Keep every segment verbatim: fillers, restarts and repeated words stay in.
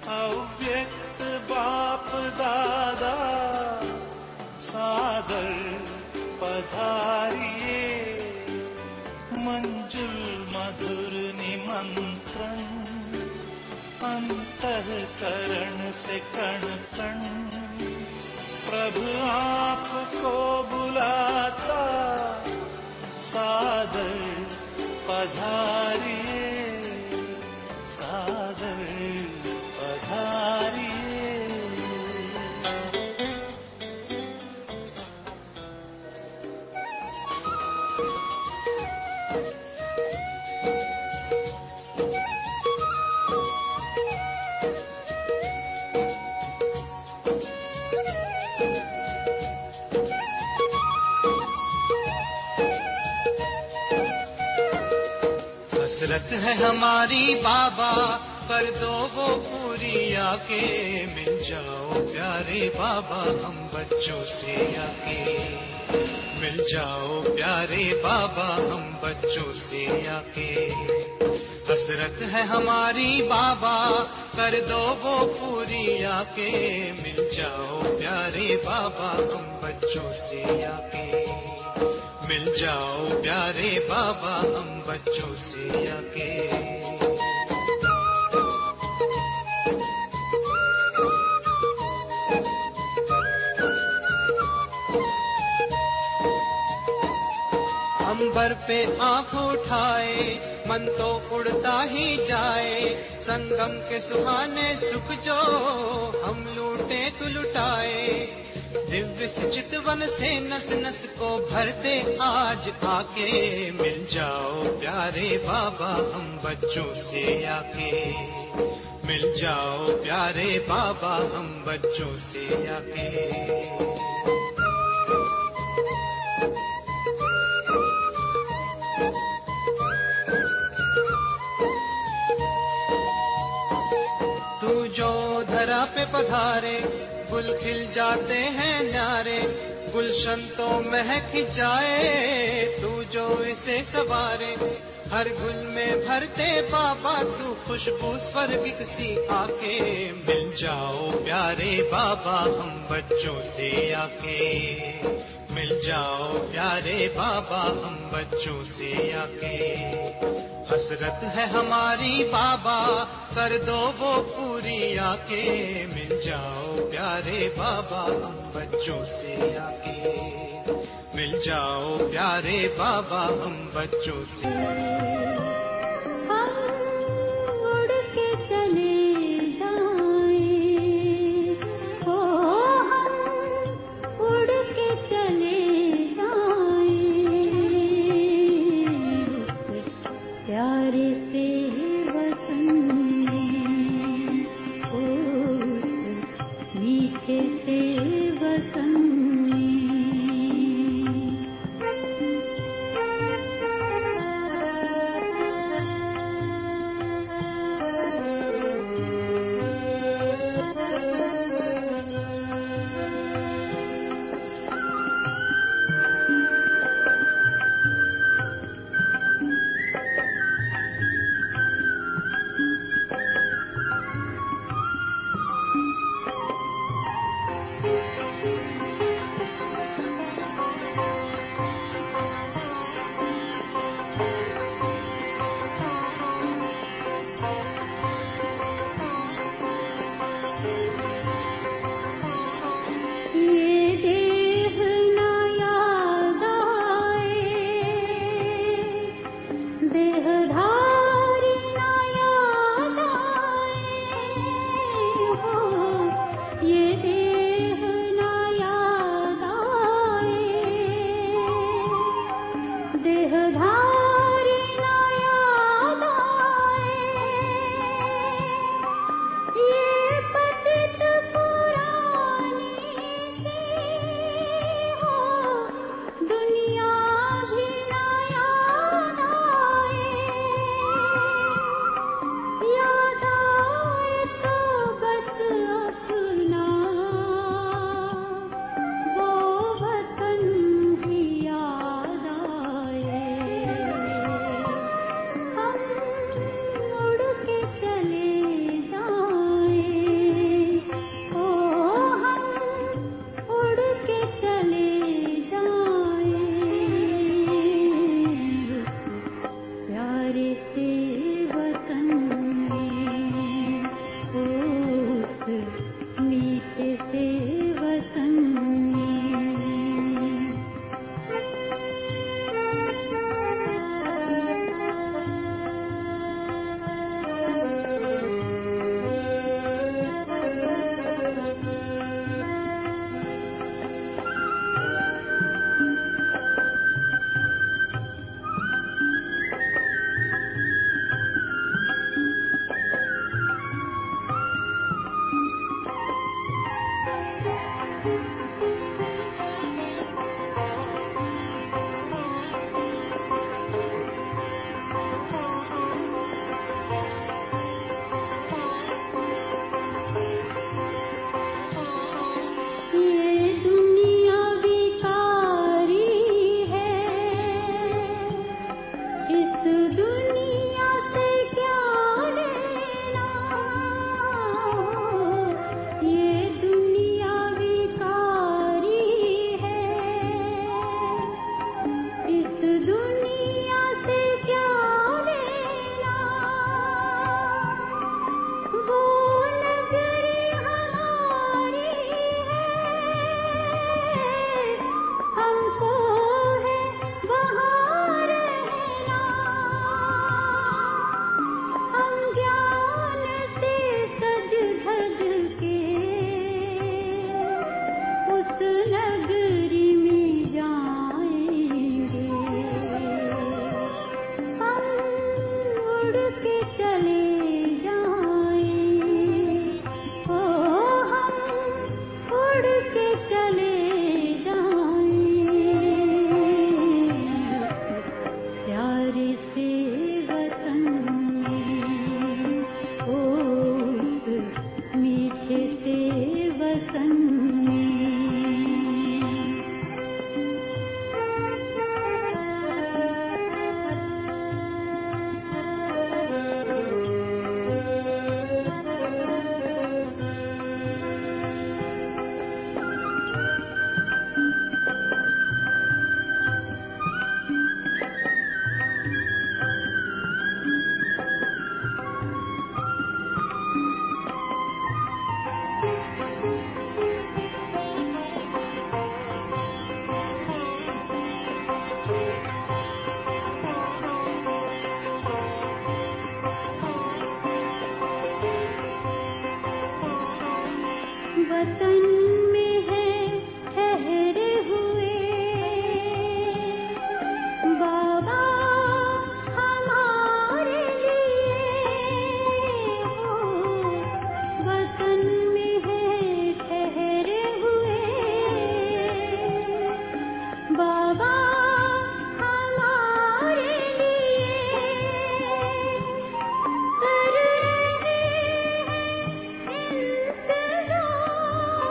अव्यक्त बाप दादा सादर पधारिए, मंजुल मधुर निमंत्रण अंतःकरण से कण कण प्रभु आपको बुलाता, सादर पधारिए, सादर पधारिए। हसरत है हमारी बाबा, कर दो वो पूरी आके, मिल जाओ प्यारे बाबा हम बच्चों से आके, मिल जाओ प्यारे बाबा हम बच्चों से आके। हसरत है हमारी बाबा, कर दो वो पूरी आके, मिल जाओ प्यारे बाबा हम बच्चों से आके, मिल जाओ प्यारे बाबा हम बच्चों से आके। अंबर पे आंख उठाए, मन तो उड़ता ही जाए, संगम के सुहाने सुख जो हम लूटे तो लुटाए, दिव्य चितवन से नस नस को भर दे आज आके, मिल जाओ प्यारे बाबा हम बच्चों से आके, मिल जाओ प्यारे बाबा हम बच्चों से आके। तू जो धरा पे पधारे, गुल खिल जाते हैं न्यारे, गुलशन तो महक जाए, तू जो इसे सवारे, हर गुल में भरते बाबा तू खुशबू स्वर्गिक सी आके, मिल जाओ प्यारे बाबा हम बच्चों से आके, मिल जाओ प्यारे बाबा हम बच्चों से आके। हसरत है हमारी बाबा, कर दो वो पूरी आके, मिल जाओ प्यारे बाबा हम बच्चों से आके, मिल जाओ प्यारे बाबा हम बच्चों से। हम उड़ के चले जाएं, हो हम उड़ के चले जाएं, उस प्यारे से वतन में, उस मीठे से वतन में। वतन में है ठहरे हुए बाबा हमारे लिए हो वतन में है ठहरे हुए बाबा हमारे लिए कर रहे हैं इंतजार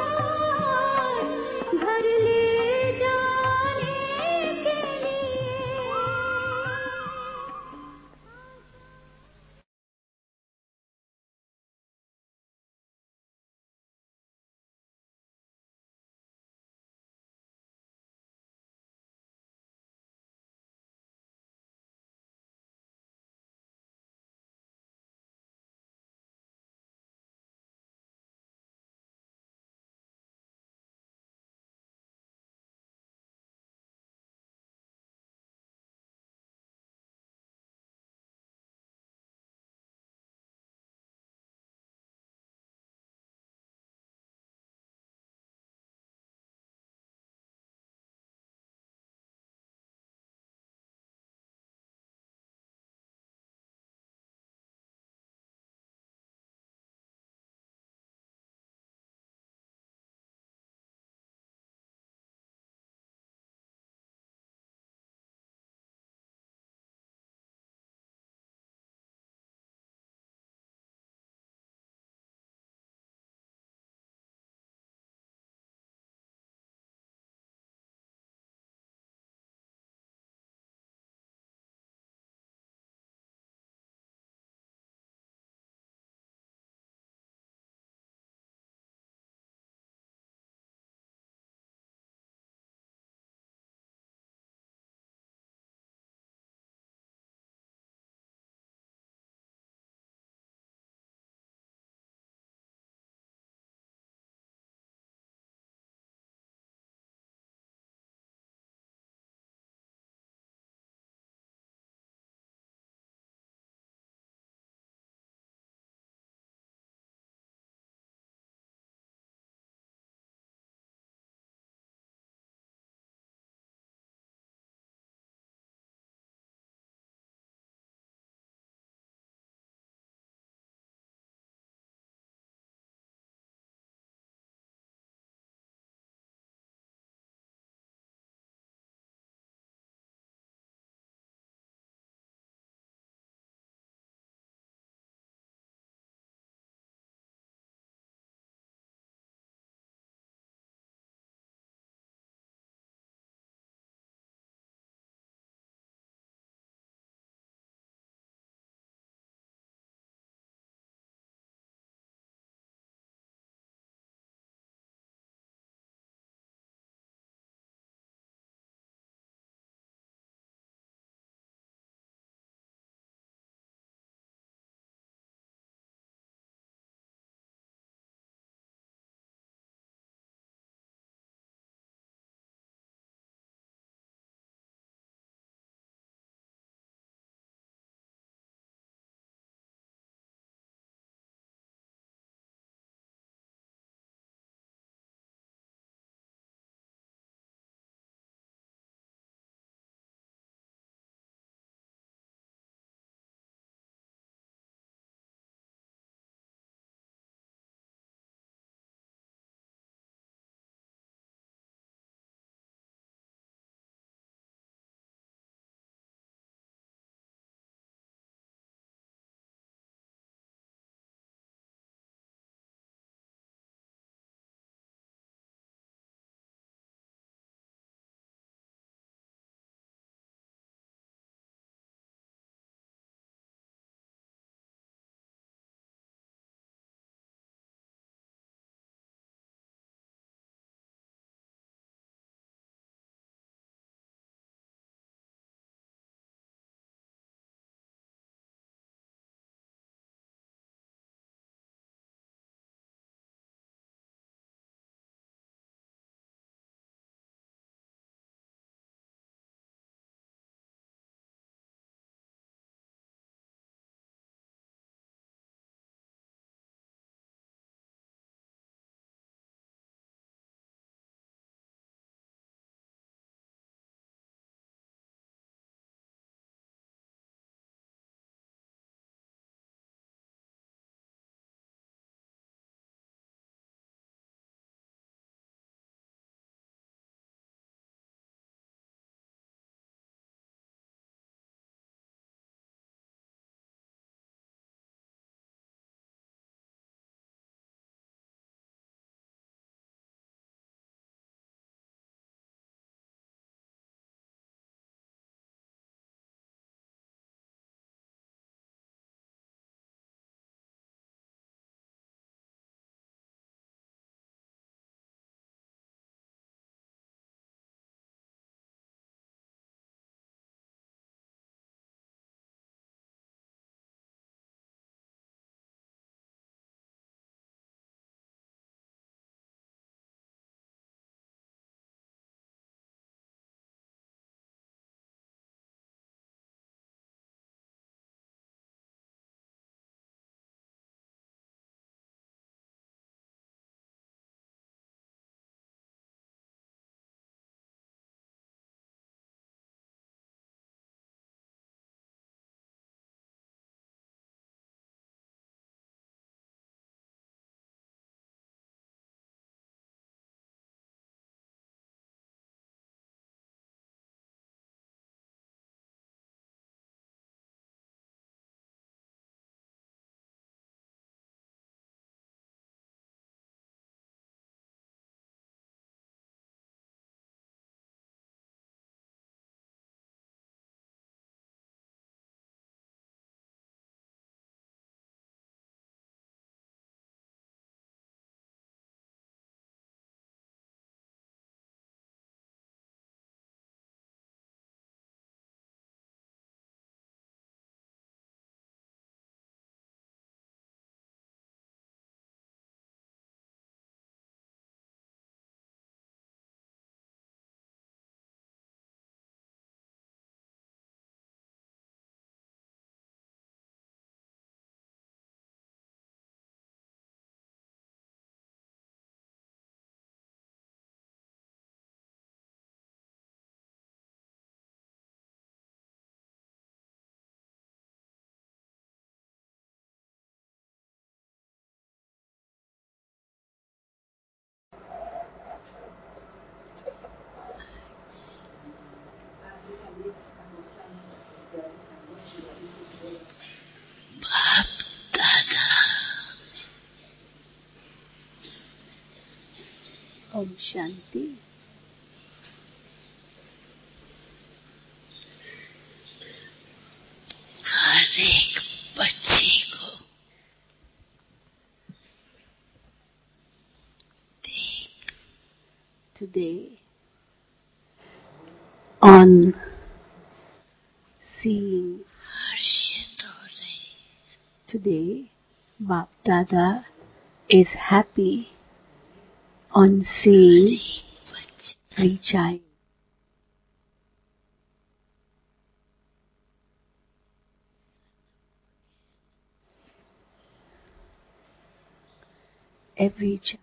Om Shanti. हर एक बच्चे को देख Today, on seeing, हर्षित हो रहे today, Bap Dada is happy on seeing एक बच्चे every child. Every child,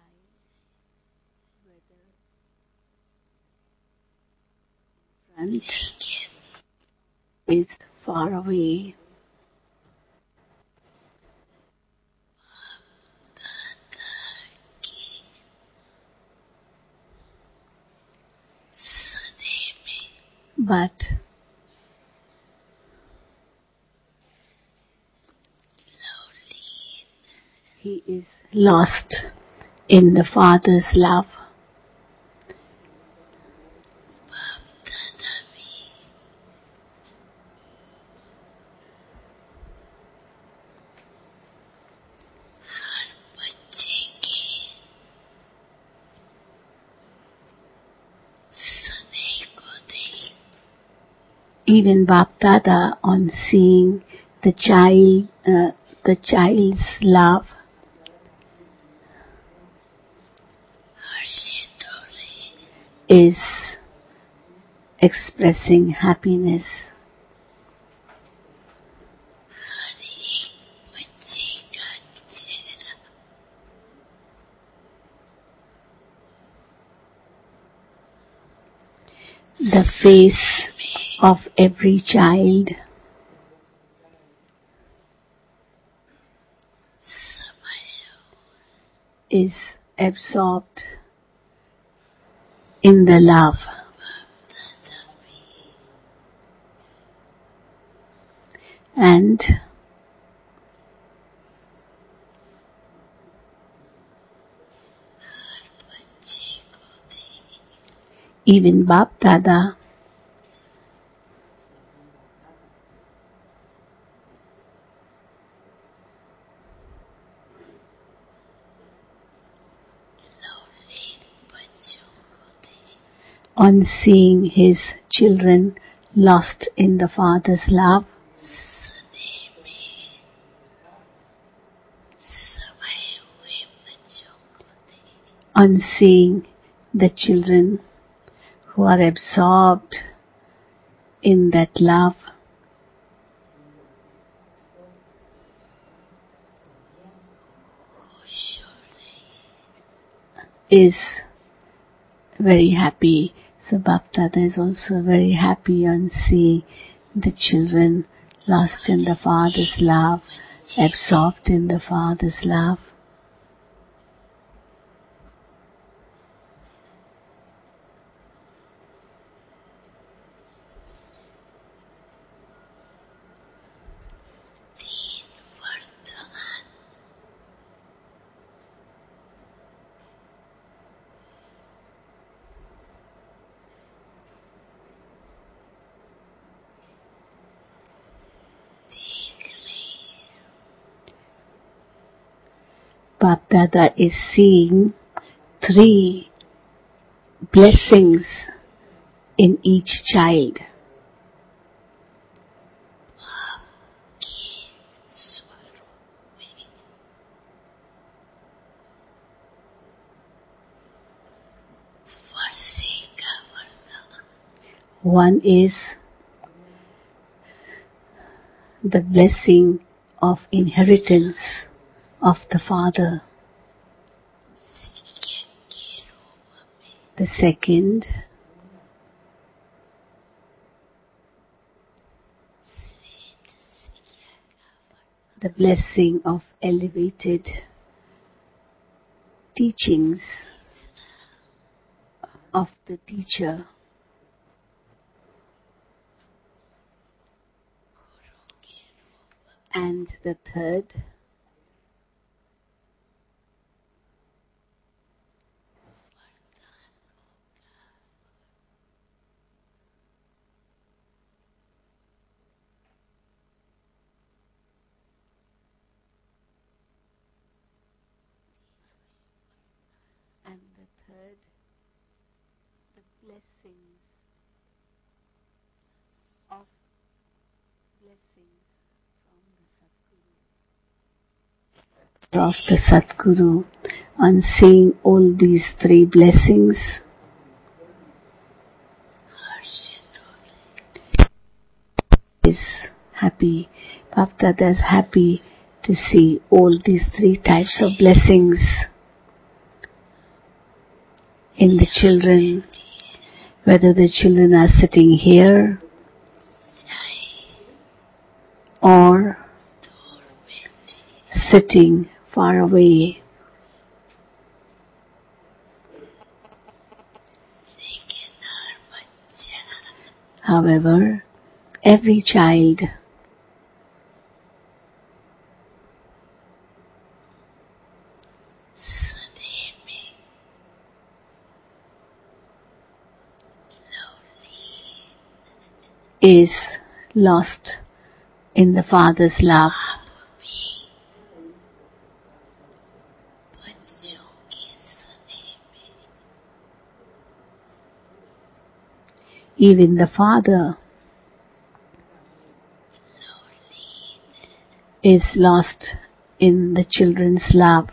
whether in front is far away, की सने में but Lovleen he is lost in the Father's love. बाप दादा भी हर बच्चे के सने को देख Even Bap Dada, on seeing the child, uh, the child's love, हर्षित हो रहे is expressing happiness. हर एक बच्चे का चेहरा The face of every child समाया is absorbed in the love, दादा भी and हर बच्चे को देख even Bap Dada लवलीन बच्चों को देख on seeing his children lost in the Father's love, सने में समाये हुए बच्चों को देख on seeing the children who are absorbed in that love, खुश हो रहे is very happy. So Bap Dada is also very happy on seeing the children lost in the Father's love, absorbed in the Father's love. तीन वरदान देख रहे Bap Dada is seeing three blessings in each child. के स्वरूप में वर्षे का वरदान One is the blessing of inheritance of the Father. शिक्षक के रूप में The second श्रेष्ठ शिक्षा का वरदान the blessing of elevated teachings of the teacher. गुरु के रूप And the third, heard the blessings of blessings from the Sadguru. Of the Sadguru, on seeing all these three blessings, is happy. Baptada is happy to see all these three types of blessings in the children, whether the children are sitting here or sitting far away. However, every child is lost in the Father's love. Even the Father is lost in the children's love.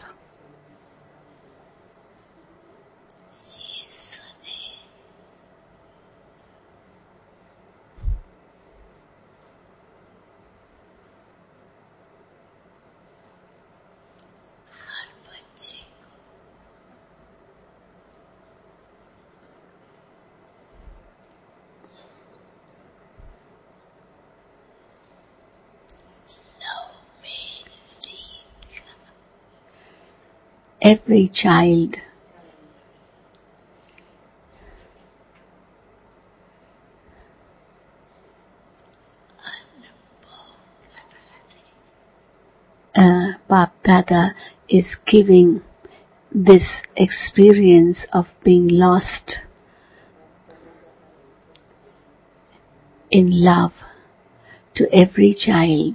Every child uh, Bapdada is giving this experience of being lost in love to every child.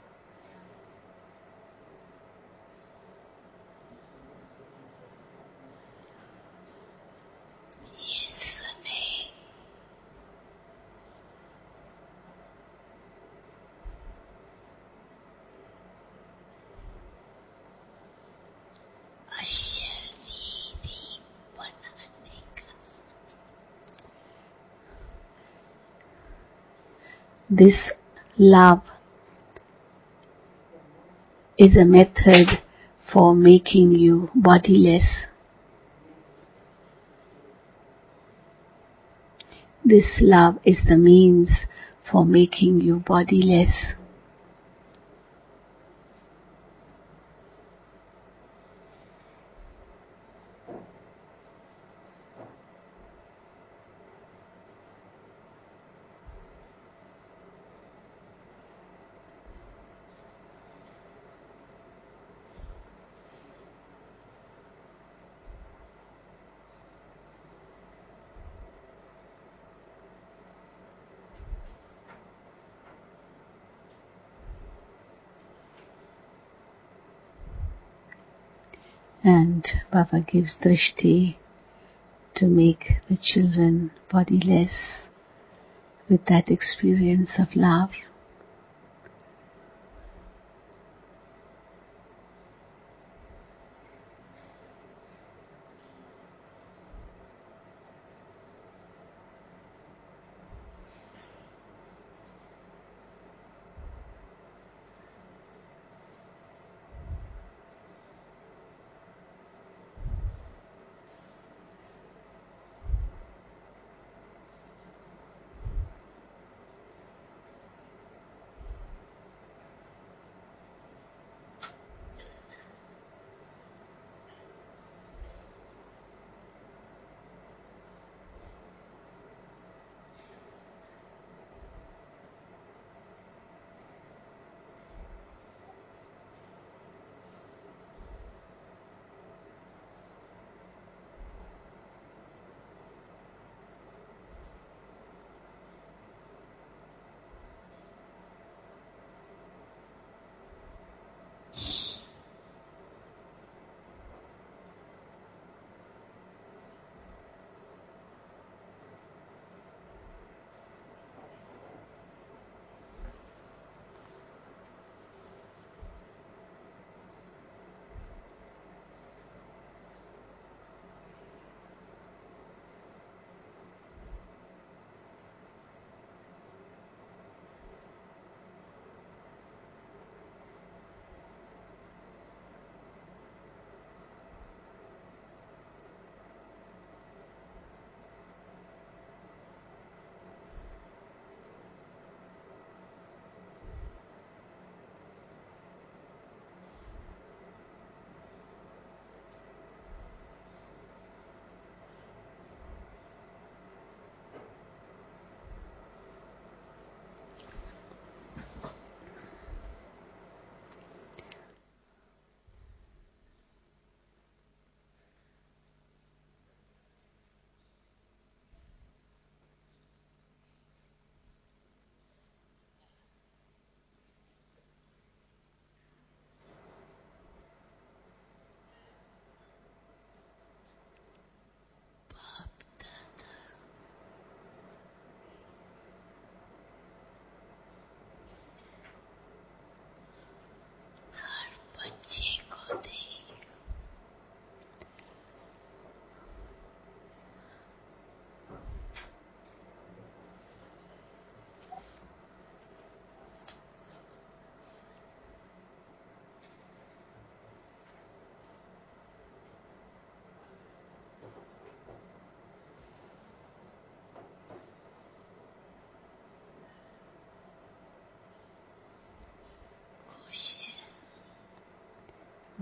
This love is a method for making you bodiless. This love is the means for making you bodiless. And Baba gives drishti to make the children bodiless with that experience of love.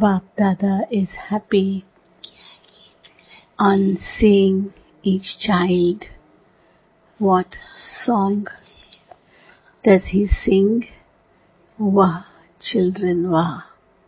Bap Dada is happy on seeing each child. What song does he sing? Wah, children, wah.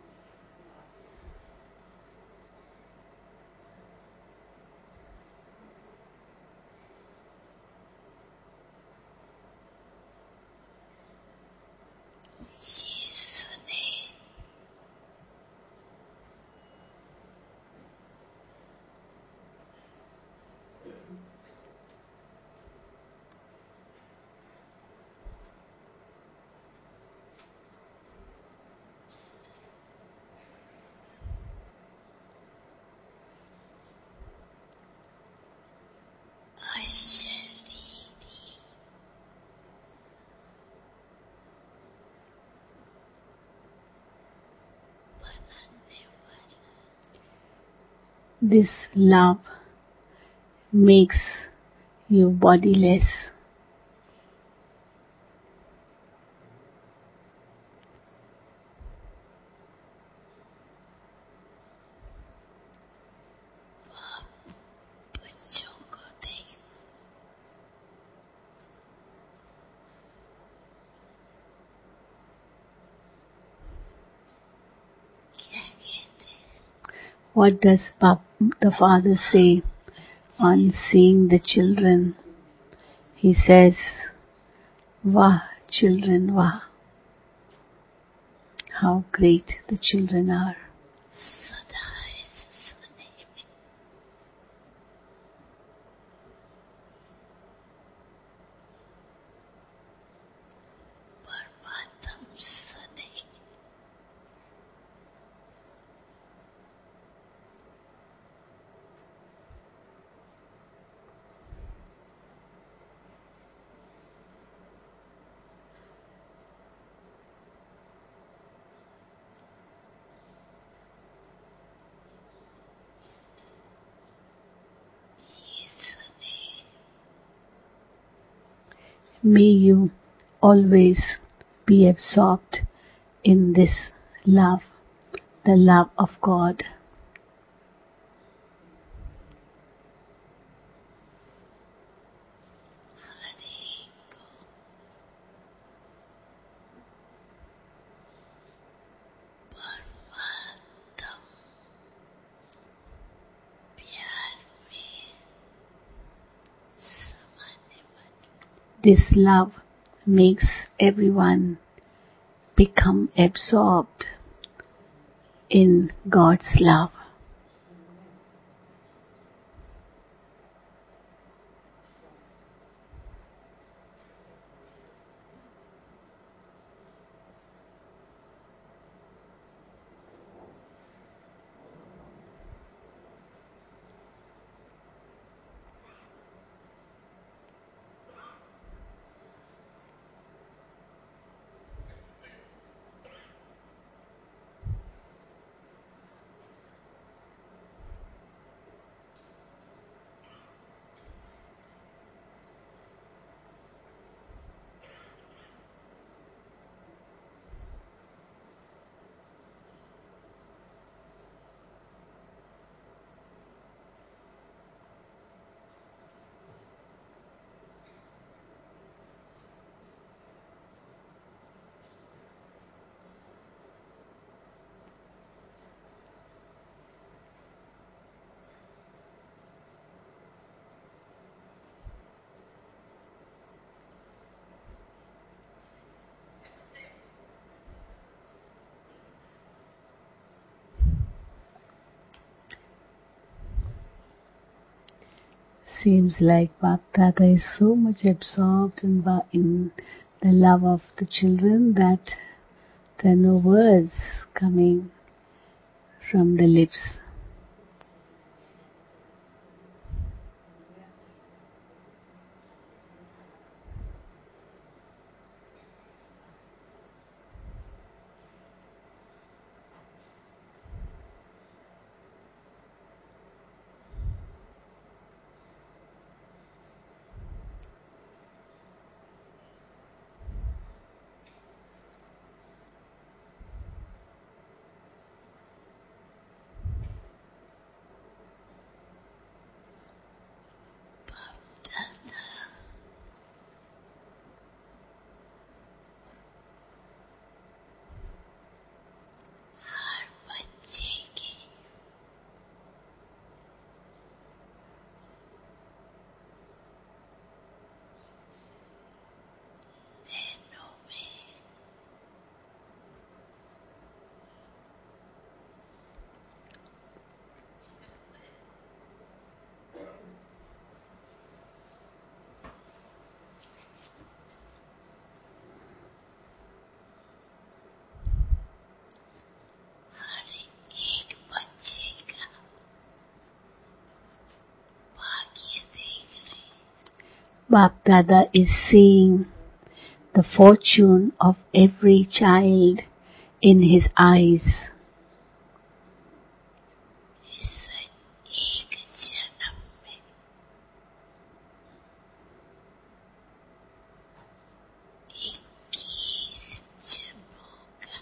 This love makes you bodiless. What does Bap, the father say on seeing the children? He says, Wah, children, wah. How great the children are. May you always be absorbed in this love, the love of God. This love makes everyone become absorbed in God's love. Seems like Bap Dada is so much absorbed in, ba- in the love of the children that there are no words coming from the lips. Bap Dada is seeing the fortune of every child in his eyes. इस एक जन्म में इक्कीस जन्मों का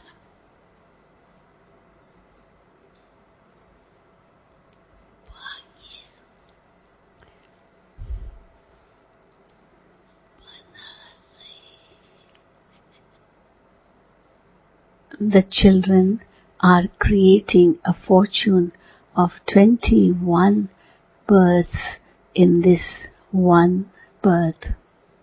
भाग्य बना रही The children are creating a fortune of twenty-one births in this one birth.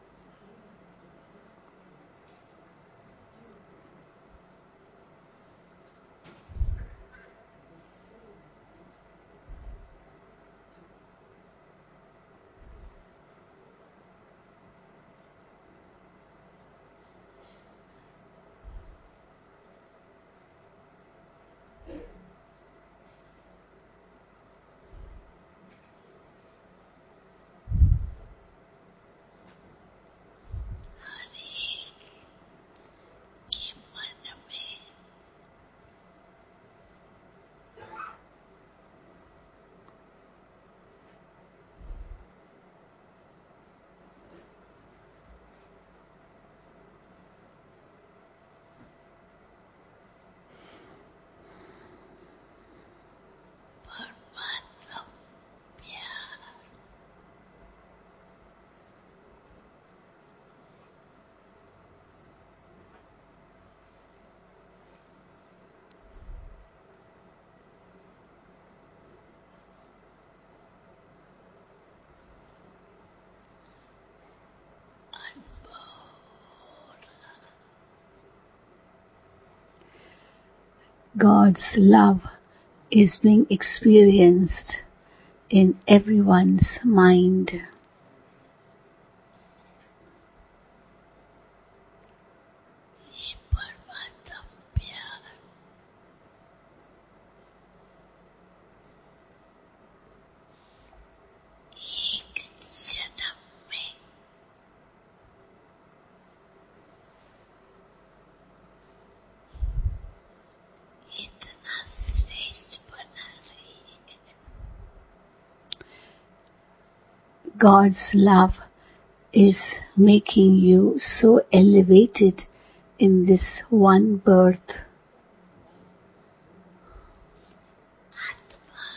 हर एक के मन में परमात्मा प्यार God's love is being experienced in everyone's mind. ये परमात्मा प्यार एक जन्म में इतना श्रेष्ठ बना रही है God's love is making you so elevated in this one birth. आत्मा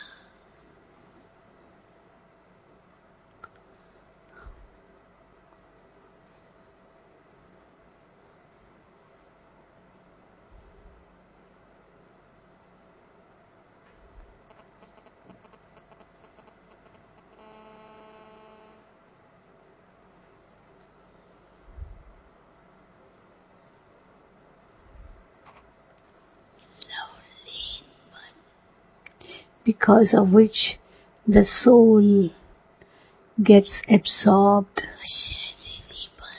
लवलीन बन because of which the soul gets absorbed, शरीरी बन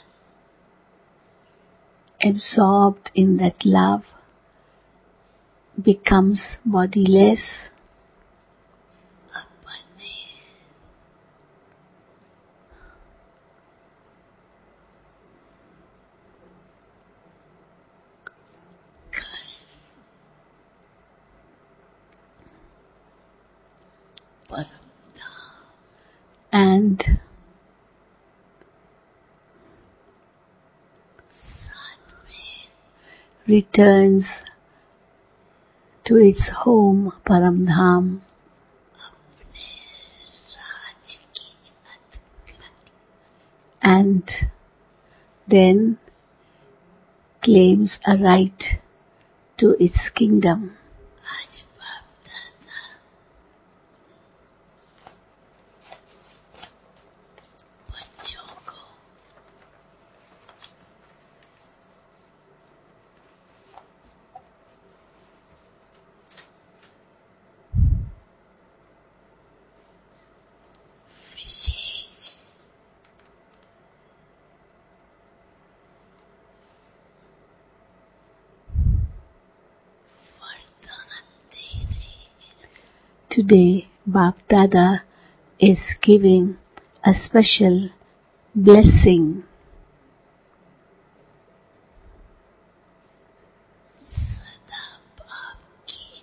absorbed in that love, becomes bodiless, अपने घर परम धाम and साथ में returns to its home, Paramdham, अपने राज की अधिकारी and then claims a right to its kingdom. आज बाप दादा बच्चों को विशेष वरदान दे रहे हैं Today, Bap Dada is giving a special blessing, सदा बाप की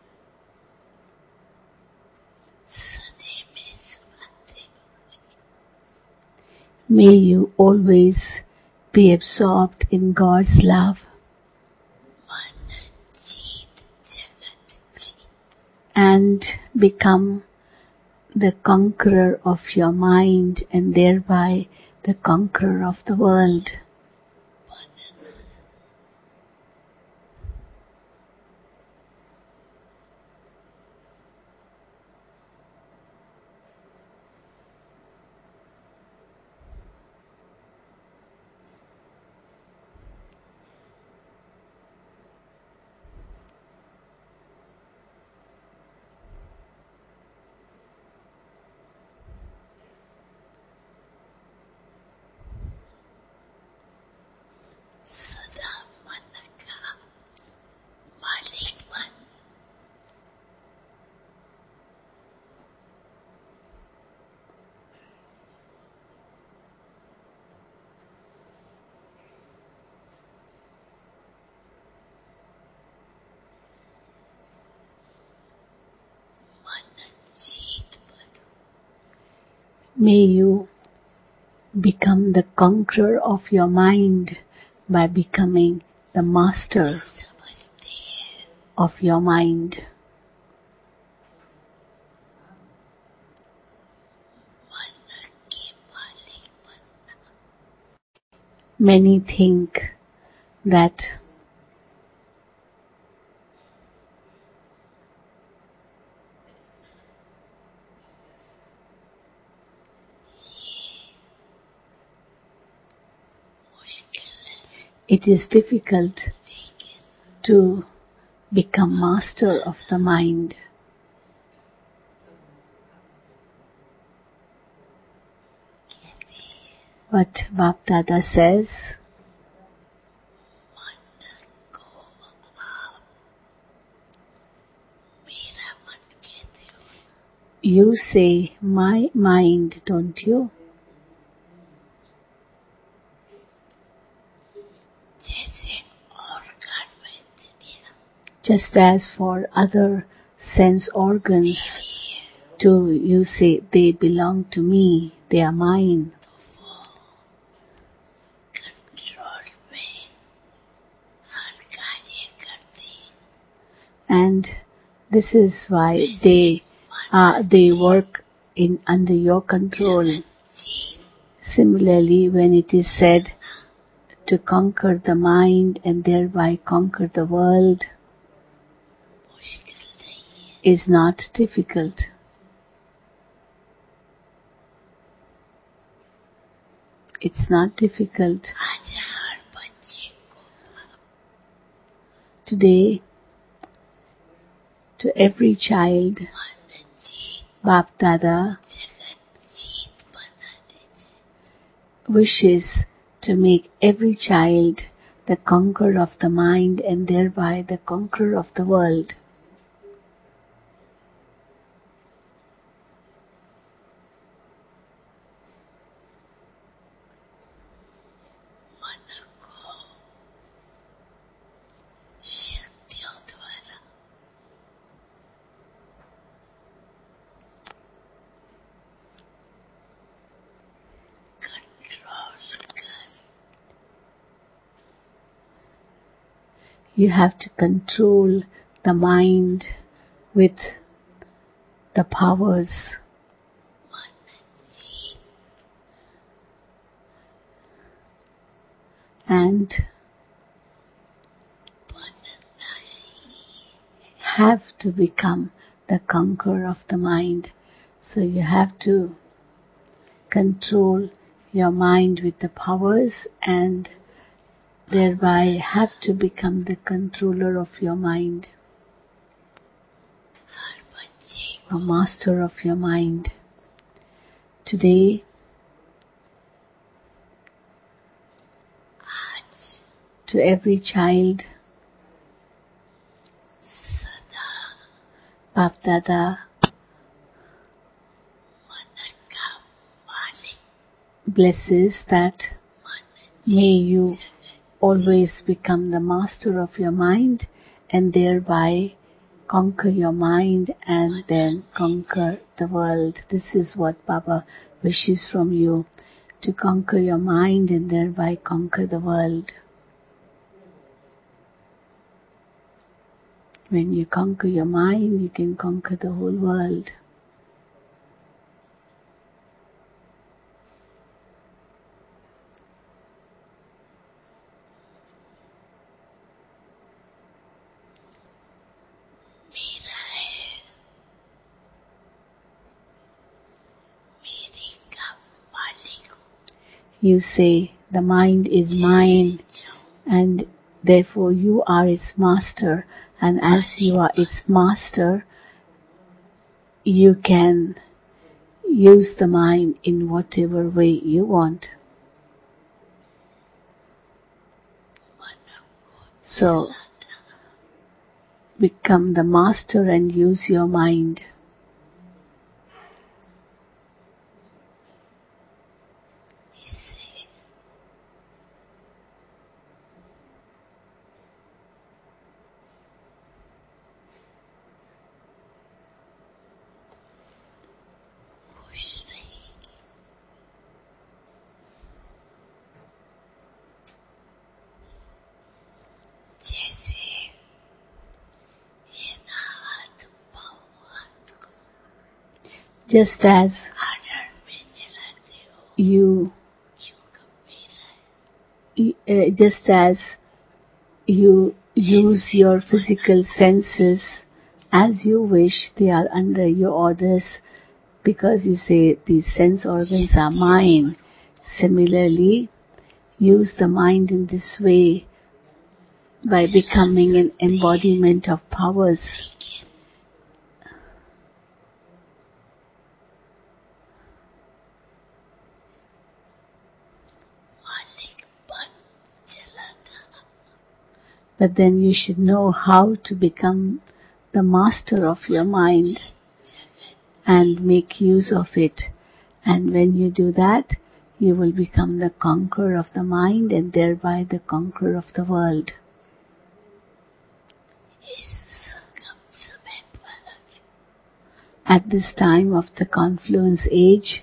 सने में समाते हुए may you always be absorbed in God's love मन जीत जगत जीत and become the conqueror of your mind and thereby the conqueror of the world. सदा मन का मालिक बन मन जीत बनो May you become the conqueror of your mind by becoming the master समझते हैं of your mind. मन के मालिक बनना Many think that मुश्किल है it is difficult लेकिन to become master of the mind. कहते हैं But Bap Dada says, मन को आप मेरा मन कहते हो you say my mind, don't you? जैसे ऑर्गन में दुनिया Just as for other sense organs, मेरी है too, you say they belong to me, they are mine. तो वो कंट्रोल में हर कार्य करते हैं And this is why they are, they work in under your control. Jeet Similarly, when it is said to conquer the mind and thereby conquer the world मुश्किल नहीं है is not difficult. It's not difficult. आज हर बच्चे को Today, to every child, मन जीत Bap Dada जगत जीत बना दीजिए wishes to make every child the conqueror of the mind and thereby the conqueror of the world. मन को शक्तियों द्वारा कंट्रोल कर You have to control the mind with the powers मन जीत and बनना ही have to become the conqueror of the mind. So you have to control your mind with the powers and thereby have to become the controller of your mind, हर बच्चे a master of your mind. Today, आज to every child, सदा Bap Dada मन का मालिक blesses that may you always become the master of your mind and thereby conquer your mind and then conquer the world. This is what Baba wishes from you, to conquer your mind and thereby conquer the world. When you conquer your mind, you can conquer the whole world. मेरा है, मेरे का मालिक हूँ, You say, the mind is mine and therefore you are its master, and as you are its master, you can use the mind in whatever way you want. मन को So, become the master and use your mind. इससे खुश रहेगी। जैसे ये हाथ पाँव हाथ को Just as आदर में चलाते हो, you, योग मेरा है। uh, just as you use your physical senses as you wish, they are under your orders because you say these sense organs are mine. Similarly, use the mind in this way by becoming an embodiment of powers. लेकिन मालिक बन चलाता, But then you should know how to become the master of your mind and make use of it. And when you do that, you will become the conqueror of the mind and thereby the conqueror of the world. इस संगम समय पर At this time of the confluence age,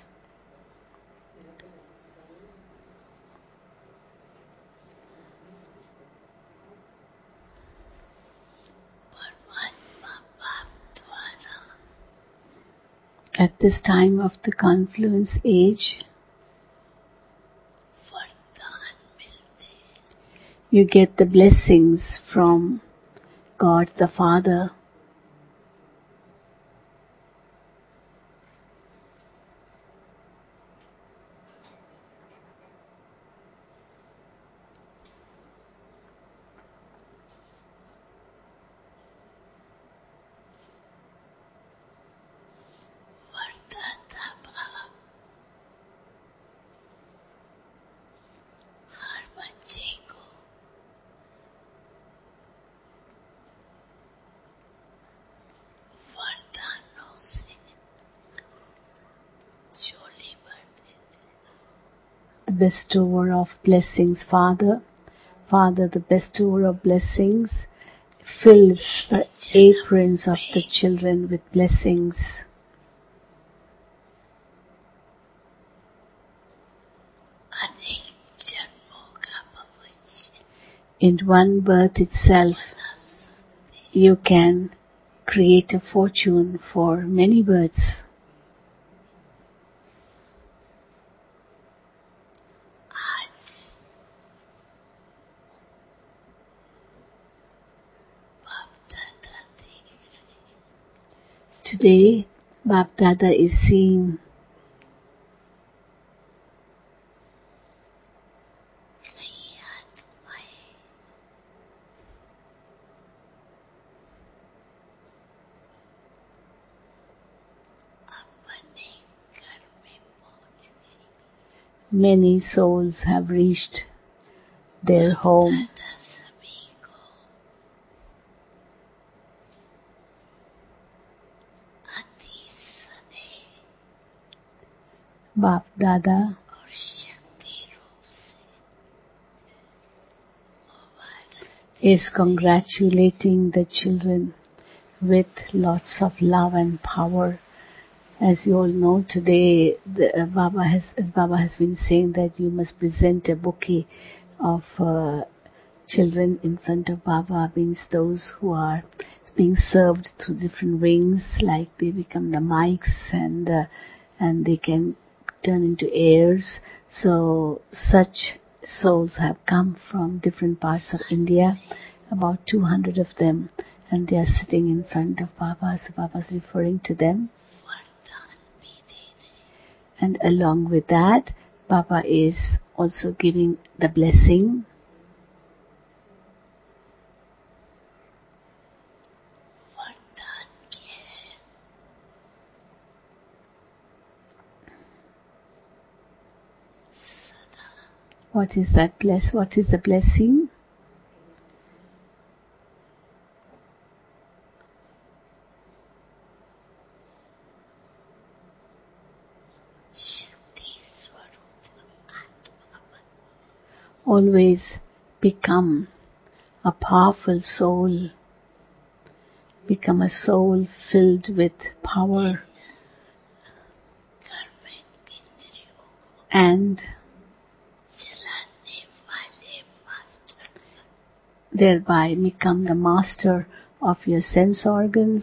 परमात्मा बाप द्वारा at this time of the confluence age, वरदान मिलते हैं, you get the blessings from God the Father. वरदाता बाप हर बच्चे को वरदानों से झोली भर देते हैं। The bestower of blessings, Father, Father, the bestower of blessings, fills the aprons of the children with blessings. अनेक जन्मों का भविष्य In one birth itself, बना सकते हैं। you can create a fortune for many births. आज बाप दादा देख रहे हैं, Today, Bap Dada is seeing कई आत्माएं अपने घर में पहुंच गई। many souls have reached their home. दादा सभी को अति स्नेह Bap Dada और शक्ति is congratulating the children with lots of love and power. As you all know, today the, uh, Baba has, as Baba has been saying, that you must present a bouquet of uh, children in front of Baba, means those who are being served through different wings, like they become the mics and uh, and they can turn into airs. So such souls have come from different parts of India, about two hundred of them, and they are sitting in front of Baba. So Baba is referring to them. And along with that, Baba is also giving the blessing. What is that bless? What is the blessing? Always become a powerful soul. Become a soul filled with power. And thereby become the master of your sense organs.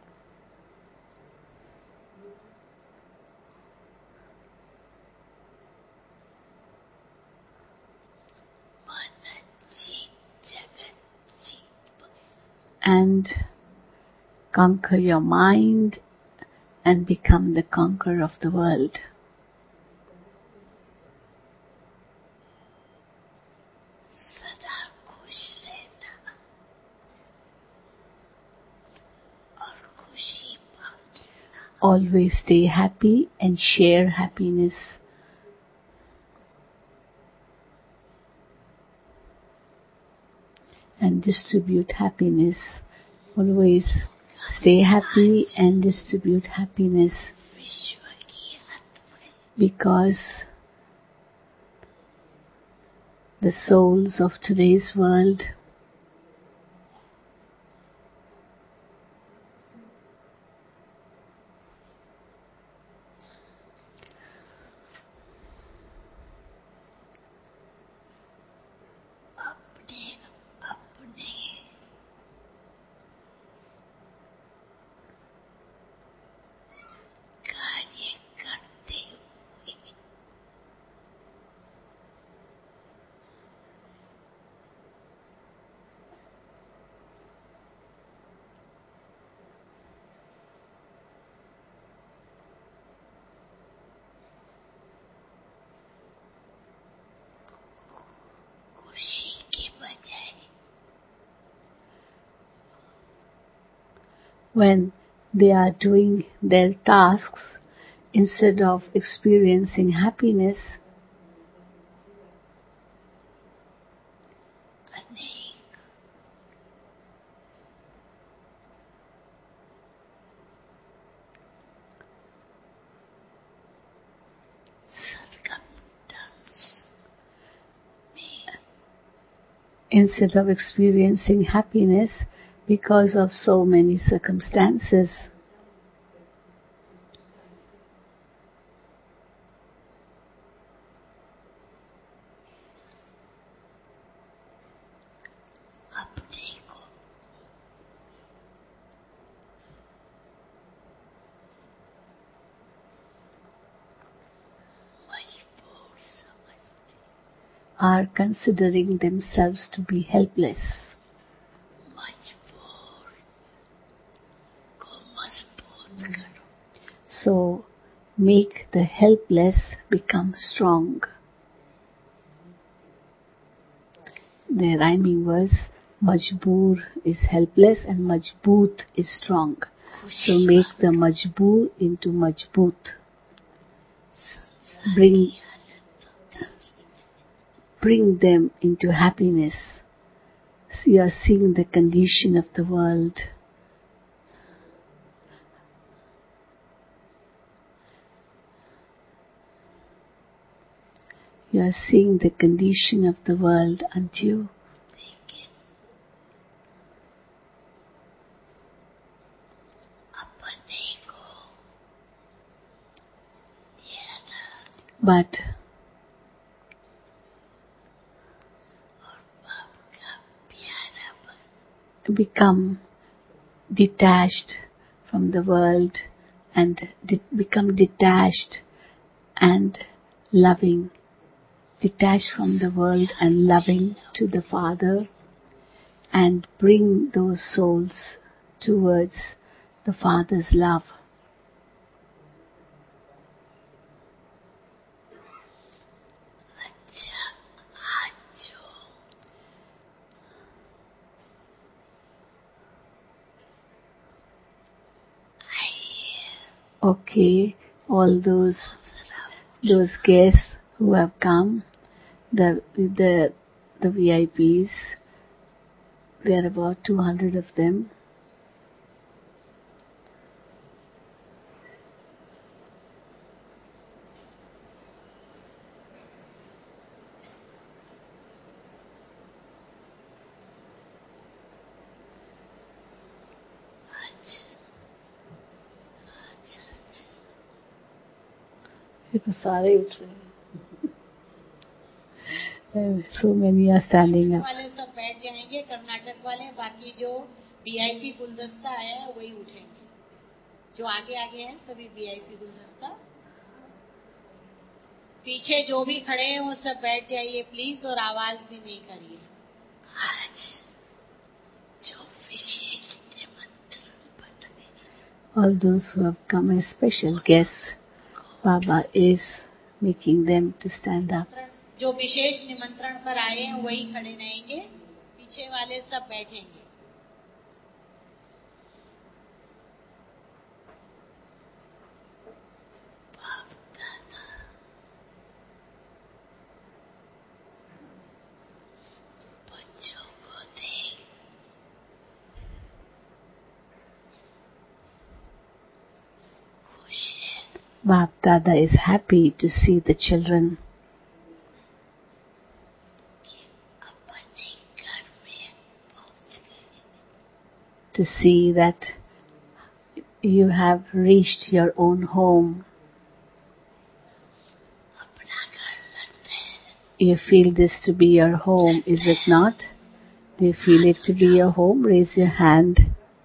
And conquer your mind and become the conqueror of the world. Always stay happy and share happiness. And distribute happiness. Always stay happy and distribute happiness. Because the souls of today's world when they are doing their tasks, instead of experiencing happiness, instead of experiencing happiness because of so many circumstances, are considering themselves to be helpless. So make the helpless become strong. The rhyming was Majboor is helpless and Majboot is strong. So make the Majboor into Majboot. Bring, bring them into happiness. So you are seeing the condition of the world. You are seeing the condition of the world, aren't you? but become detached from the world and de- become detached and loving, detached from the world and loving to the Father, and bring those souls towards the Father's love. Okay, all those those guests who have come, the the the V I Ps, there are about two hundred of them. ये तो सारे उठ रहे हैं. So many are standing up. वाले सब बैठ जाएंगे, कर्नाटक वाले. बाकी जो वीआईपी गुलदस्ता है वही उठेंगे. जो आगे आगे हैं सभी वीआईपी गुलदस्ता. पीछे जो भी खड़े हैं वो सब बैठ जाइए प्लीज, और आवाज भी नहीं करिए. आज जो विशेष निमंत्रण पर All those who have come as special guests, Baba is making them to stand up. जो विशेष निमंत्रण पर आए हैं वही खड़े रहेंगे, पीछे वाले सब बैठेंगे. बच्चों को देख खुश है. Bab Dada is happy to see the children, अपने घर में पहुंच गए. to see that you have reached your own home. अपना घर लगता है. You feel this to be your home, is it not? Do you feel it to be your home? Raise your hand.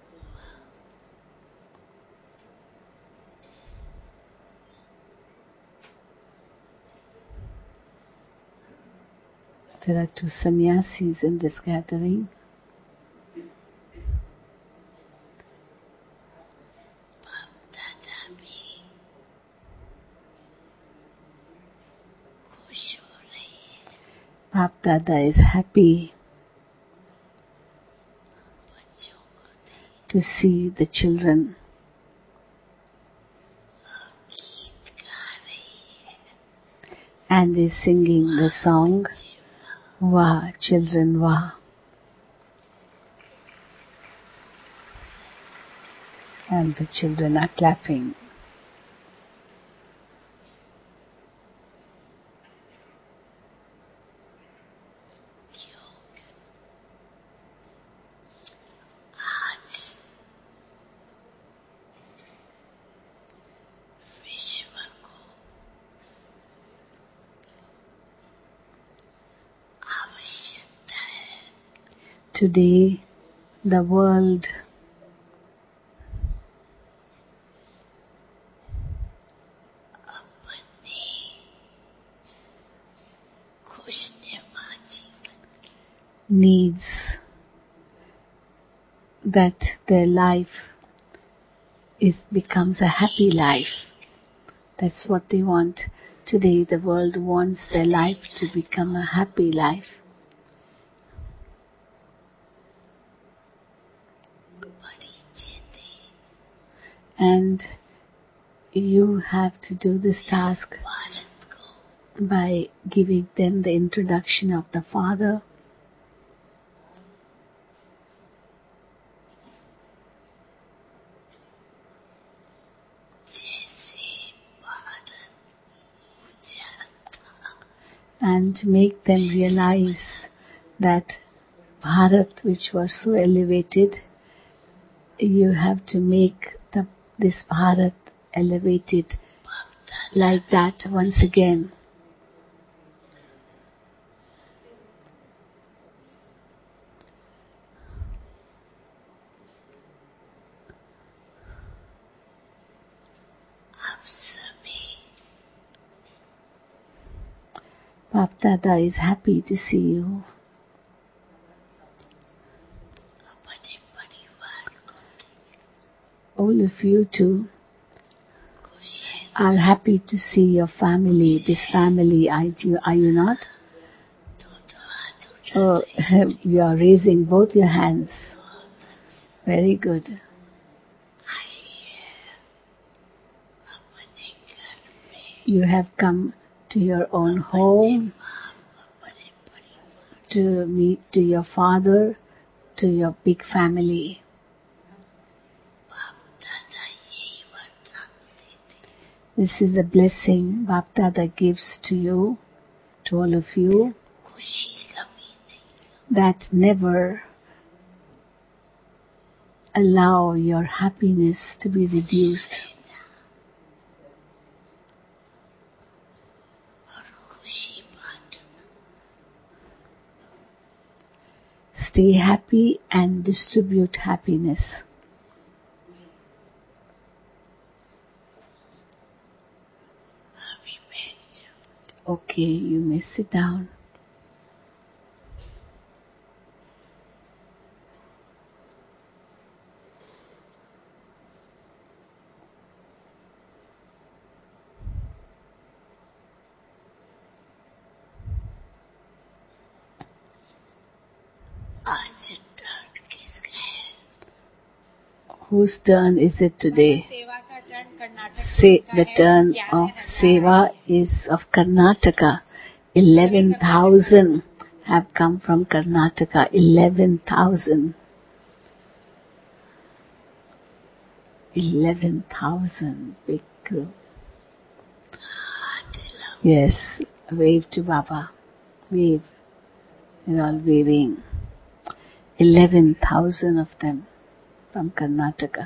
There are two sannyasis in this gathering. दादा भी खुश हो रही है. Bab Dada is happy बच्चों को देख to see the children, गीत गा रही है. and is singing the song, Wah, children, Wah. And the children are clapping. योग आज विश्व को आवश्यकता है. Today, the world अपने खुशनुमा जीवन की needs that their life is becomes a happy life. That's what they want. Today, the world wants their life to become a happy life. परिचय दे. And you have to do this task Bharat को by giving them the introduction of the Father, जैसे भारत ऊंचा था. and make them realize that Bharat, which was so elevated, you have to make the, this Bharat elevated like that once again. Bap Dada is happy to see you. All of you too are happy to see your family, this family, are you, are you not? Oh, you are raising both your hands. Very good. You have come to your own home to meet to your father, to your big family. This is a blessing Bap Dada gives to you, to all of you, that never allow your happiness to be reduced. Stay happy and distribute happiness. Okay, you may sit down. Whose turn is it today? Say, the turn of Seva is of Karnataka. Eleven thousand have come from Karnataka. Eleven thousand. Eleven thousand. Big group. Yes, wave to Baba. Wave. They're all waving. Eleven thousand of them from Karnataka.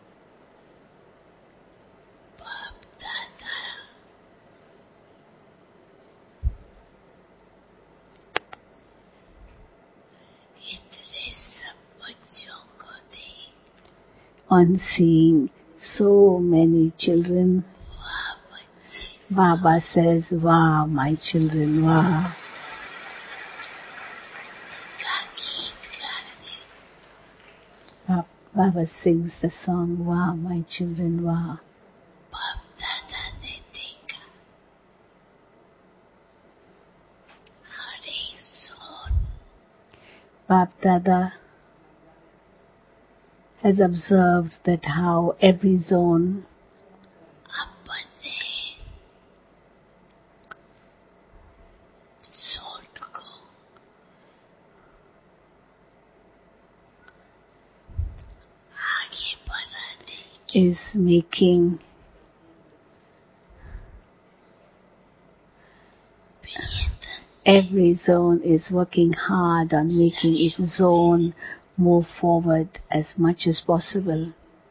On seeing so many children, Baba says, "Wow, my children, wow." Baba sings the song, "Wow, my children, wow." Bap Dada has observed that how every zone is making every zone is working hard on making its zone move forward as much as possible.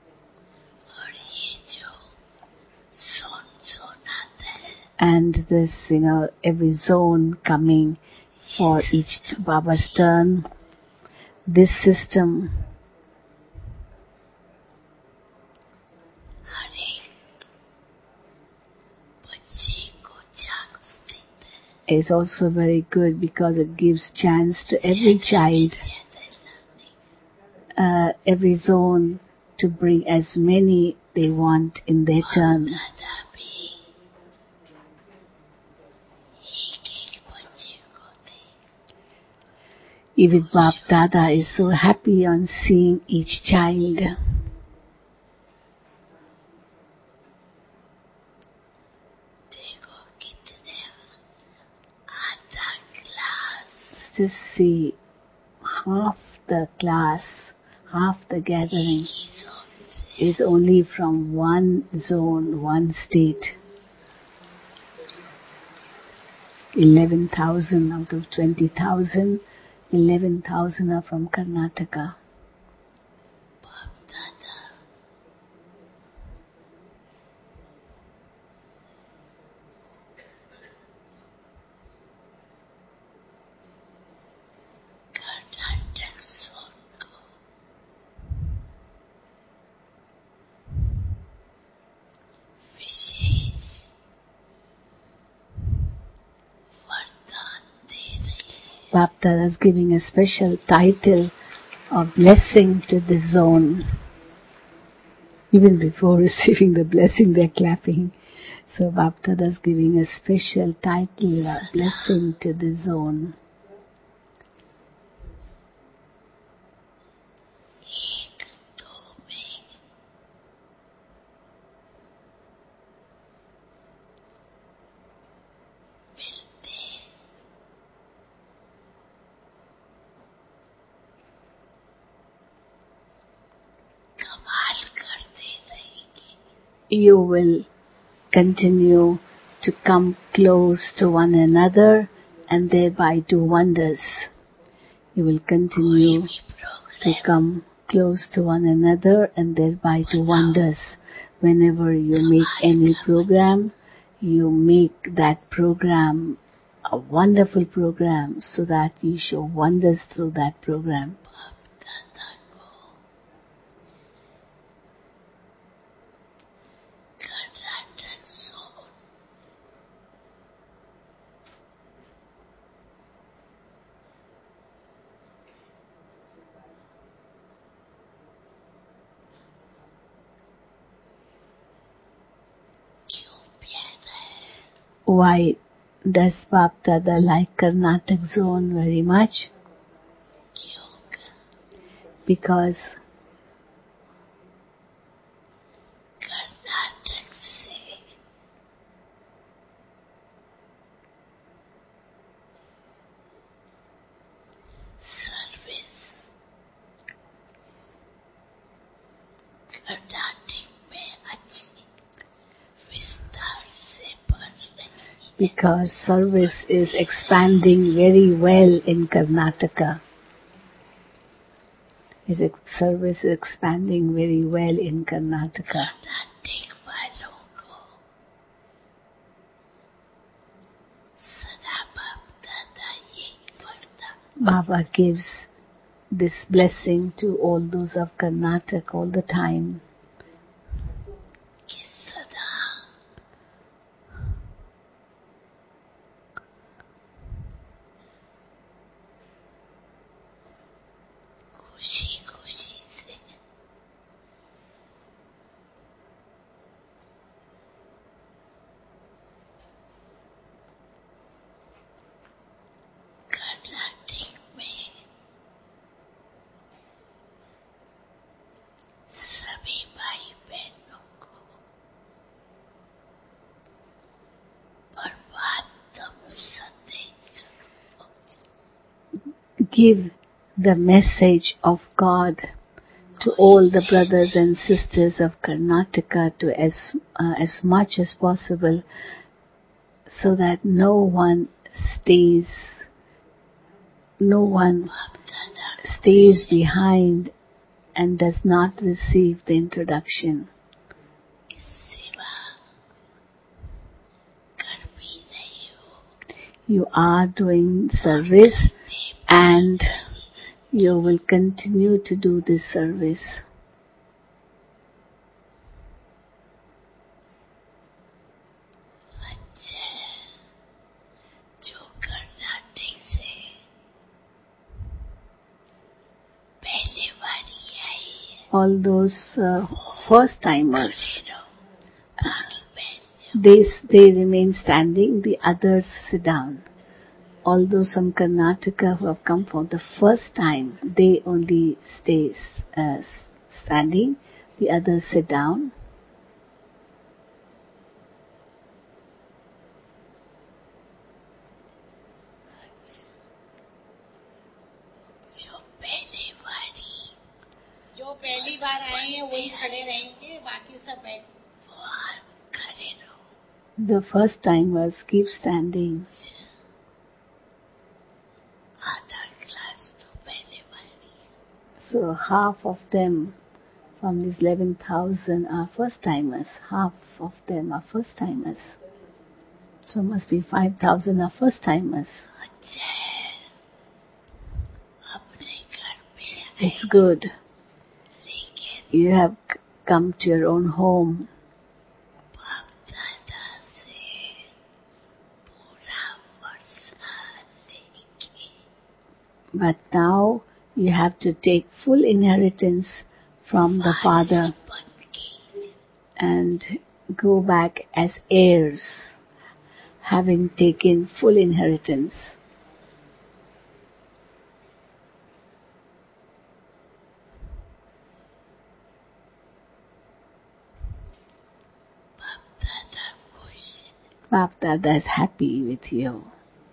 And this, you know, every zone coming for each Baba's turn, this system is also very good because it gives chance to every child, uh, every zone to bring as many they want in their turn. Even Bap Dada is so happy on seeing each child. Just see half the class, half the gathering is only from one zone, one state. eleven thousand out of twenty thousand, eleven thousand are from Karnataka. Baptada is giving a special title of blessing to the zone. Even before receiving the blessing, they're clapping. So Baptada is giving a special title of blessing to the zone. You will continue to come close to one another and thereby do wonders. You will continue to come close to one another and thereby do wonders. Whenever you make any program, you make that program a wonderful program so that you show wonders through that program. Why does Baptada like Karnataka zone very much? Because because service is expanding very well in Karnataka. Is ex- service is expanding very well in Karnataka. Baba gives this blessing to all those of Karnataka all the time. Give the message of God to all the brothers and sisters of Karnataka to as uh, as much as possible, so that no one stays no one stays behind and does not receive the introduction. You are doing service and you will continue to do this service. All those uh, first timers, they they remain standing, the others sit down. All those from Karnataka who have come for the first time, they only stay uh, standing, the others sit down. जो पहली बार आए हैं वही खड़े रहेंगे, बाकी सब बैठ खड़े रहो. The first timers keep standing. आधा क्लास तो पहले वाली. So half of them from these eleven thousand are first timers. Half of them are first timers. So must be five thousand are first timers. It's good. You have come to your own home. But now you have to take full inheritance from the Father and go back as heirs, having taken full inheritance. Bap Dada is happy with you.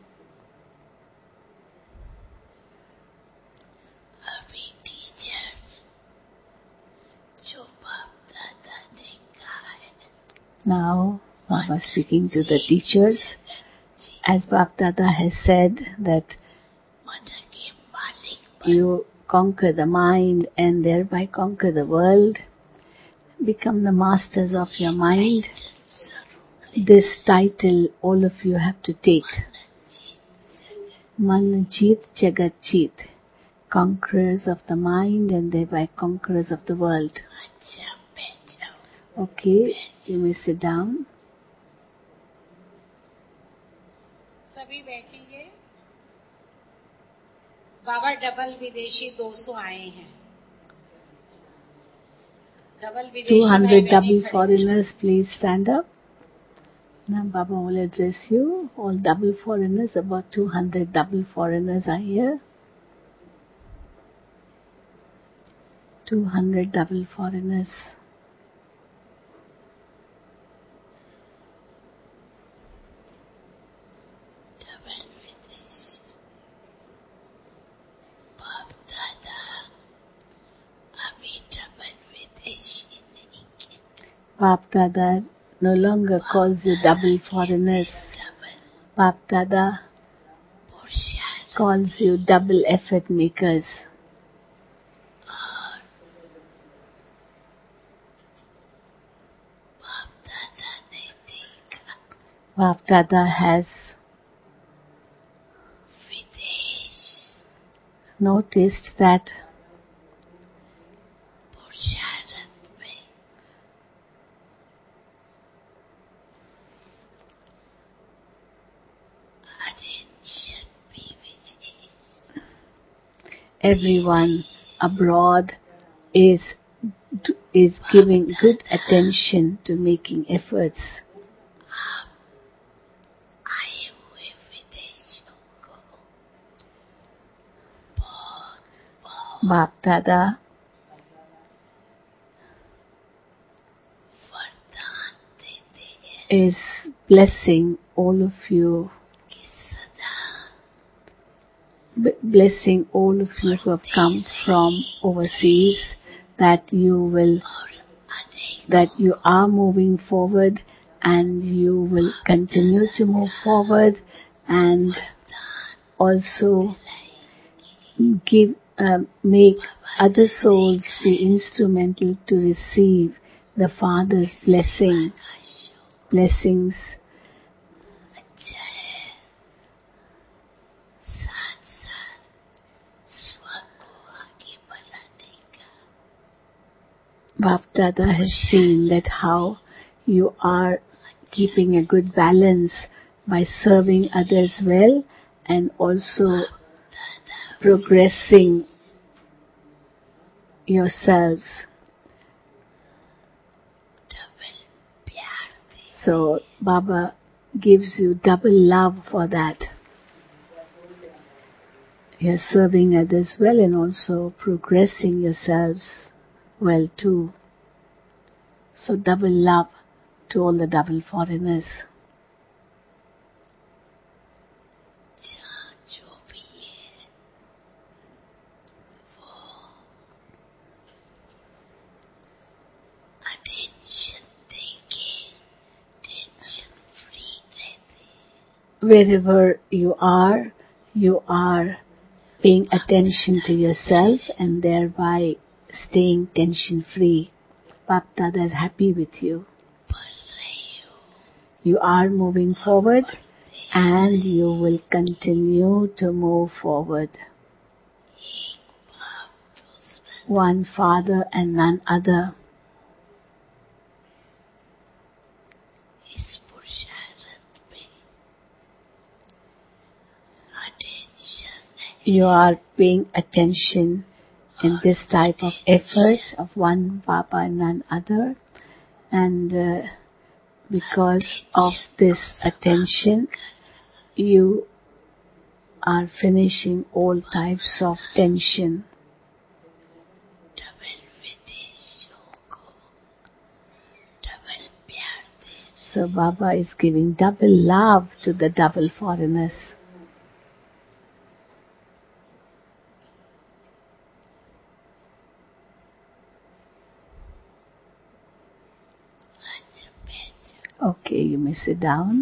Now, Baba speaking to the teachers, as Bap Dada has said that you conquer the mind and thereby conquer the world, become the masters of your mind. This title all of you have to take. Man Jeet Jagat Jeet, conquerors of the mind and thereby conquerors of the world. Okay, you may sit down. सभी बैठेंगे. बाबा double विदेशी दो सौ आए हैं. Double विदेशी two hundred भाई double बहन खड़े foreigners, please stand up. Now Baba will address you. All double foreigners, about two hundred double foreigners are here. two hundred double foreigners. Bap Dada no longer calls you double foreigners. Bap Dada calls you double effort makers. Bap Dada has noticed that everyone abroad is is giving good attention to making efforts. Bap Dada is blessing all of you, b- blessing all of you who have come from overseas, that you will, that you are moving forward and you will continue to move forward, and also give, uh, make other souls be instrumental to receive the Father's blessing, blessings. Bap Dada has seen that how you are keeping a good balance by serving others well and also progressing yourselves. So Baba gives you double love for that. You're serving others well and also progressing yourselves well too. So double love to all the double foreigners. Wherever you are, you are paying attention to yourself and thereby staying tension free. Bap Dada is happy with you. You are moving forward and you will continue to move forward. One Father and none other. you are paying attention in this type of effort of one Baba and none other, and uh, because of this attention, you are finishing all types of tension. So Baba is giving double love to the double foreigners. Okay, you may sit down.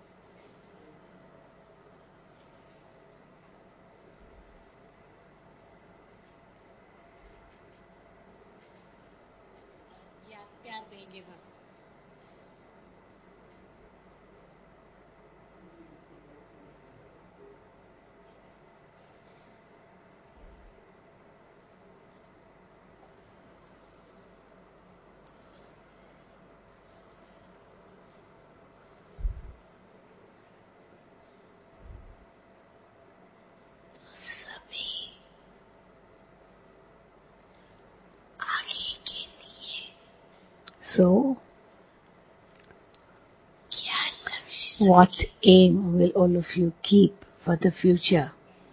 याद प्यार देंगे बाबा। So, what aim will all of you keep for the future?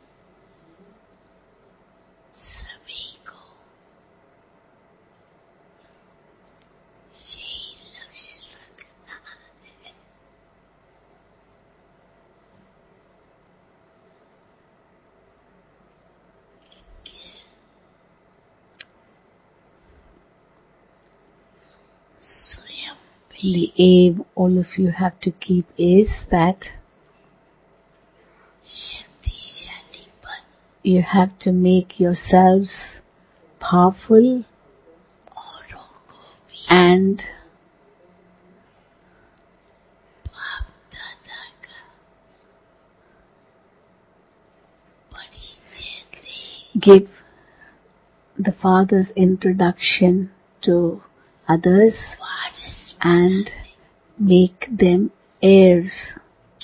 The aim all of you have to keep is that you have to make yourselves powerful and give the Father's introduction to others and make them heirs.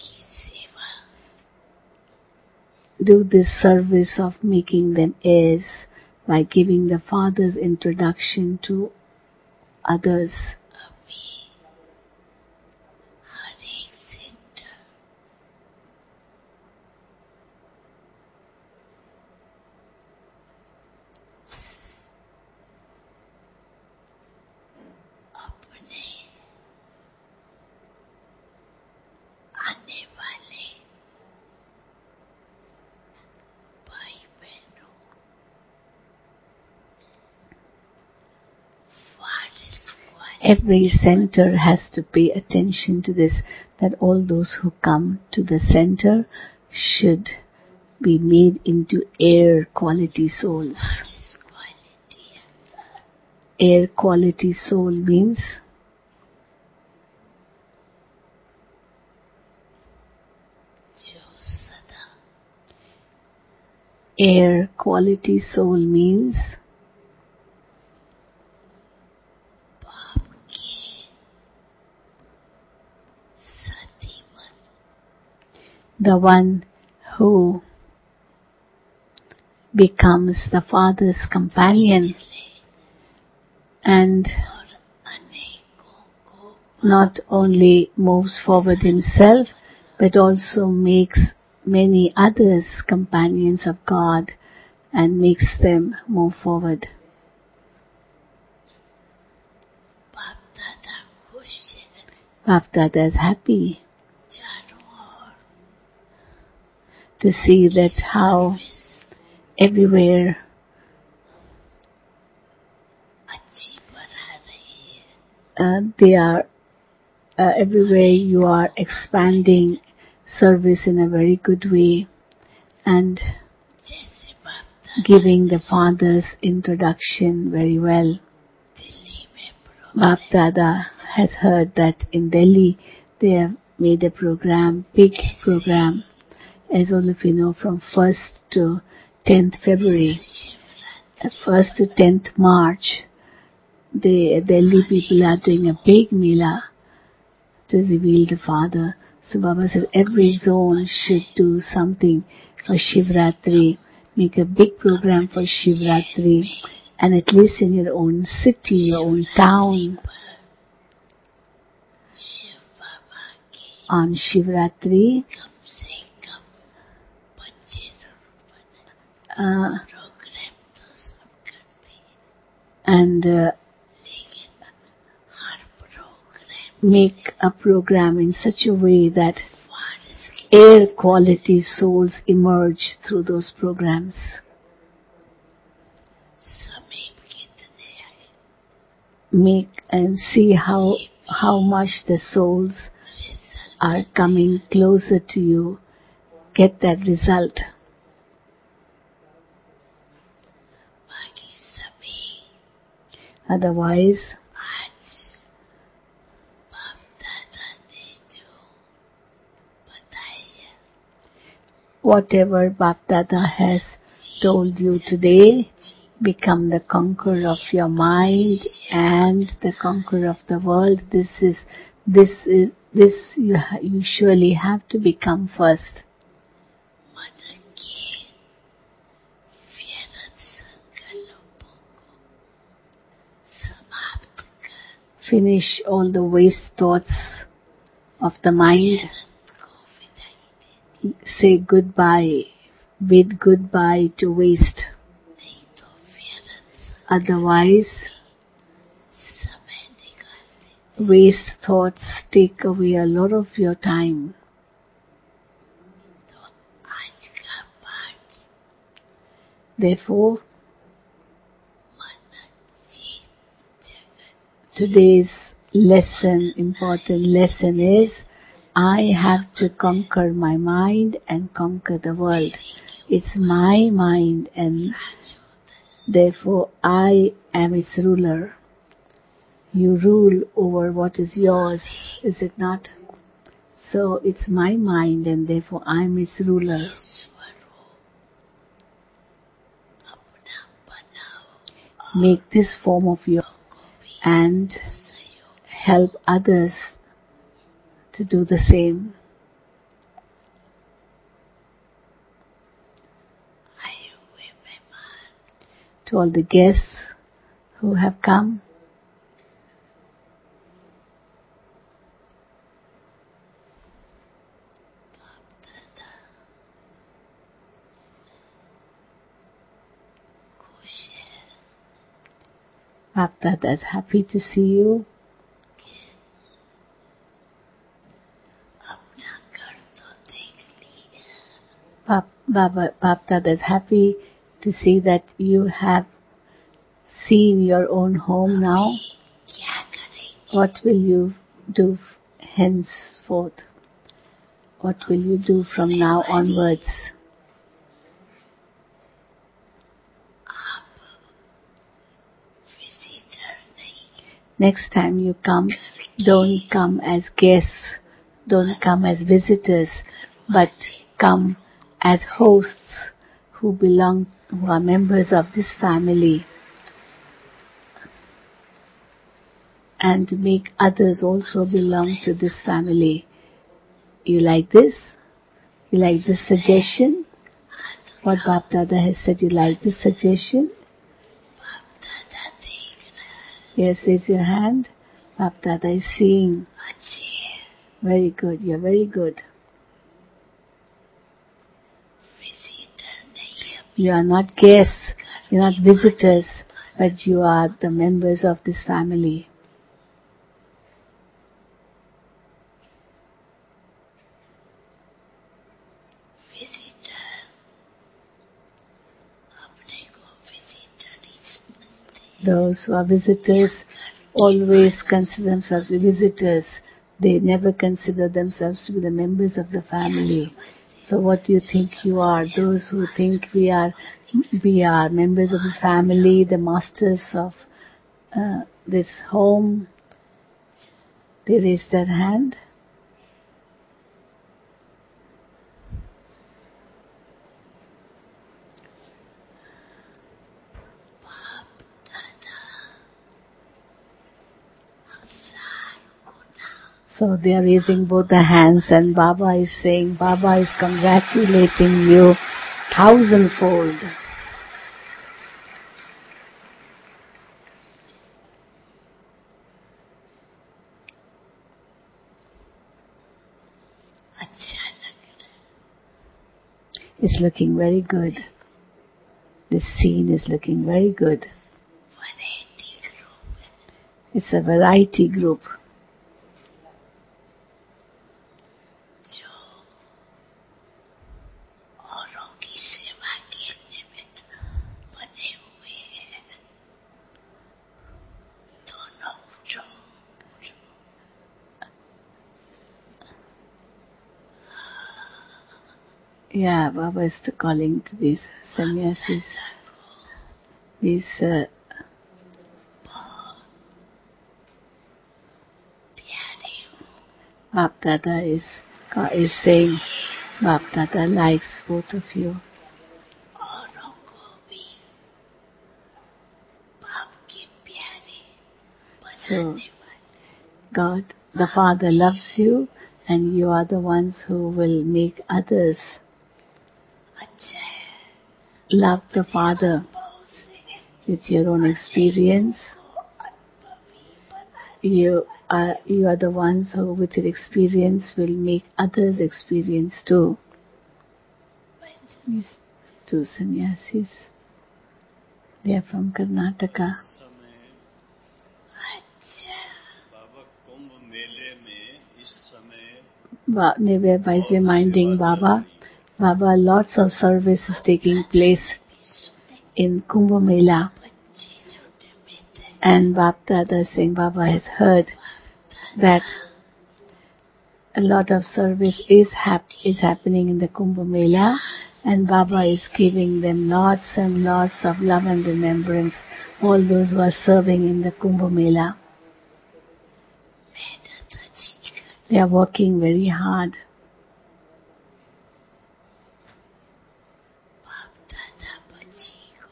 Do this service of making them heirs by giving the Father's introduction to others. Every center has to pay attention to this, that all those who come to the center should be made into air quality souls. Air quality soul means air quality soul means the one who becomes the Father's companion and not only moves forward himself but also makes many others companions of God and makes them move forward. Bap Dada is happy to see that how everywhere uh, they are uh, everywhere you are expanding service in a very good way and giving the Father's introduction very well. Bap Dada has heard that in Delhi they have made a program, big program, as all of you know, from first to tenth February, first to tenth March, the Delhi people are doing a big Mela to reveal the Father. So Baba said every zone should do something for Shivratri make a big program for Shivratri, and at least in your own city, your own town, Shiv बाबा के on Shivratri, कम से कम पच्चीस रुपए uh, programme तो सब करते हैं, and uh, लेकिन हर program make a program in such a way that फारिस की air quality souls emerge through those programs. समीप कितने आए, Make and see how how much the souls result are coming closer to you. Get that result. बाकी सभी Otherwise, आज बाप दादा ने जो बताया whatever Bap Dada has told you today, become the conqueror of your mind and the conqueror of the world. This is this is this you ha- you surely have to become first. मन के व्यर्थ संकल्पों को समाप्त कर Finish all the waste thoughts of the mind. व्यर्थ को विदाई दे, Say goodbye. Bid goodbye to waste. नहीं तो व्यर्थ Otherwise, समय निकाल दे। waste thoughts take away a lot of your time. तो आज का पाठ Therefore, मन जीत जगत today's lesson, important lesson is, I have to conquer my mind and conquer the world. It's my mind and therefore I am its ruler. You rule over what is yours, is it not? So it's my mind and therefore I am its ruler. स्वरूप अपना बनाओ Make this form of your को भी and सहयोग help others to do the same. आए हुए मेहमान To all the guests who have come, दादा खुश है Bap Dada is happy to see you. अपना घर तो देख लिया, Bap, Baba, Bap Dada is happy to see that you have seen your own home now. क्या करेंगे What will you do henceforth? What will you do from now onwards? आप visitor नहीं Next time you come, don't come as guests, don't come as visitors, but come as hosts who belong, who are members of this family, and make others also belong to this family. You like this? You like this suggestion? What Bap Dada has said, you like this suggestion? बाप दादा देख रहा है, Yes, raise your hand. Bap Dada is seeing. अच्छे है, Very good, you're very good. Visitor नहीं है, You are not guests, you're not visitors, but you are the members of this family. Visitor अपने को विजिटर ही समझते हैं, Those who are visitors always consider themselves visitors. They never consider themselves to be the members of the family. So what do you think you are? Those who think we are, we are members of the family, the masters of uh, this home, they raise their hand. बाप दादा हजार गुना So they are raising both the hands and Baba is saying, Baba is congratulating you thousandfold. अच्छा लग रहा है। It's looking very good. This scene is looking very good. Variety group है। It's a variety group. जो औरों की सेवा के निमित्त बने हुए हैं। दोनों जो Yeah, Baba is calling to these sannyasis, these uh, प्यारे हो। Bap Dada is, is saying, Bap Dada likes both of you. औरों को भी बाप के प्यारे So, बनाने वाले। God, the Father loves you and you are the ones who will make others अच्छा है। love the Father बहुत से with your own experience. को अनुभवी बनाने You are, you are the ones who with your experience will make others experience too. These two sannyasis, they are from Karnataka. समय अच्छा बाबा कुंभ मेले में इस समय Ba- They were by reminding Baba, Baba, lots of service is taking place in Kumbh Mela. बच्चे छोटे बेटे And Bap Dada is saying, Baba has heard that a lot of service is hap- is happening in the Kumbh Mela, and Baba is giving them lots and lots of love and remembrance, all those who are serving in the Kumbh Mela. मेहनत अच्छी कर They are working very hard. बाप दादा बच्ची को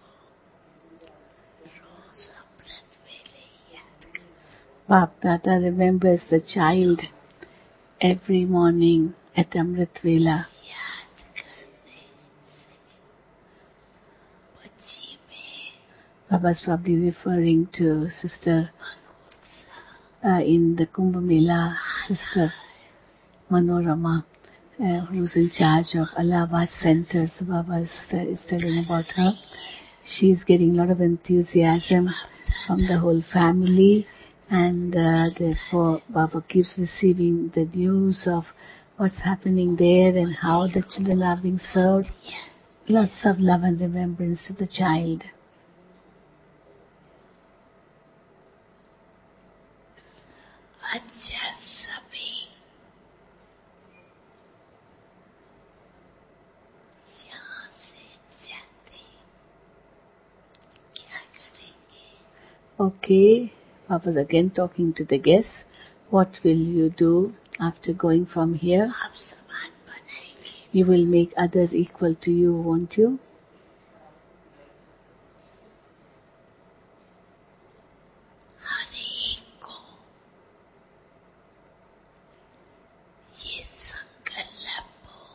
रोज अमृत वेले याद कर Bap Dada remembers the child every morning at Amrit Vela. याद करने से बच्ची में Baba is probably referring to Sister उत्साह uh, in the Kumbh Mela, Sister Manorama, uh, who's in charge of Allahabad Center. So Baba is, uh, is telling about her. She's getting a lot of enthusiasm from the whole family, and uh, therefore Baba keeps receiving the news of what's happening there and how the children are being served. Lots of love and remembrance to the child. अच्छा सभी यहाँ से जाते क्या करेंगे Okay, Papa's again talking to the guests. What will you do after going from here? आप समान बनाएंगे You will make others equal to you, won't you? हर एक को ये संकल्प हो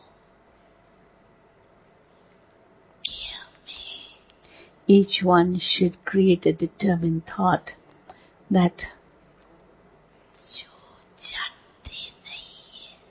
कि हमें Each one should create a determined thought that जो जानते नहीं है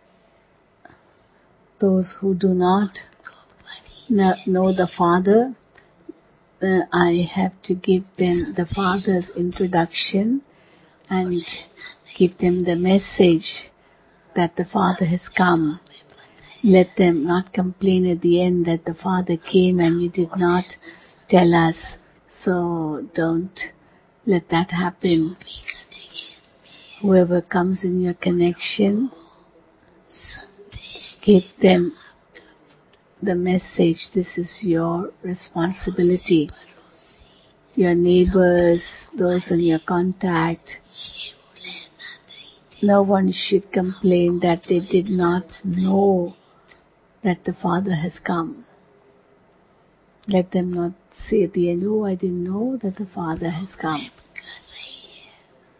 those who do not को बड़ी kn- know the Father, uh, I have to give them the Father's introduction and give them the message that the Father has come. Let them not complain at the end that the Father came and you did not tell us. So don't let that happen. भी connection में Whoever comes in your connection, संदेश give them the message. This is your responsibility. पड़ोसी Your neighbors, those in your contact, जीव लेना नहीं दे no one should complain that they did not know that the Father has come. Let them not say at the end, oh, I didn't know that the Father has come. कर रही है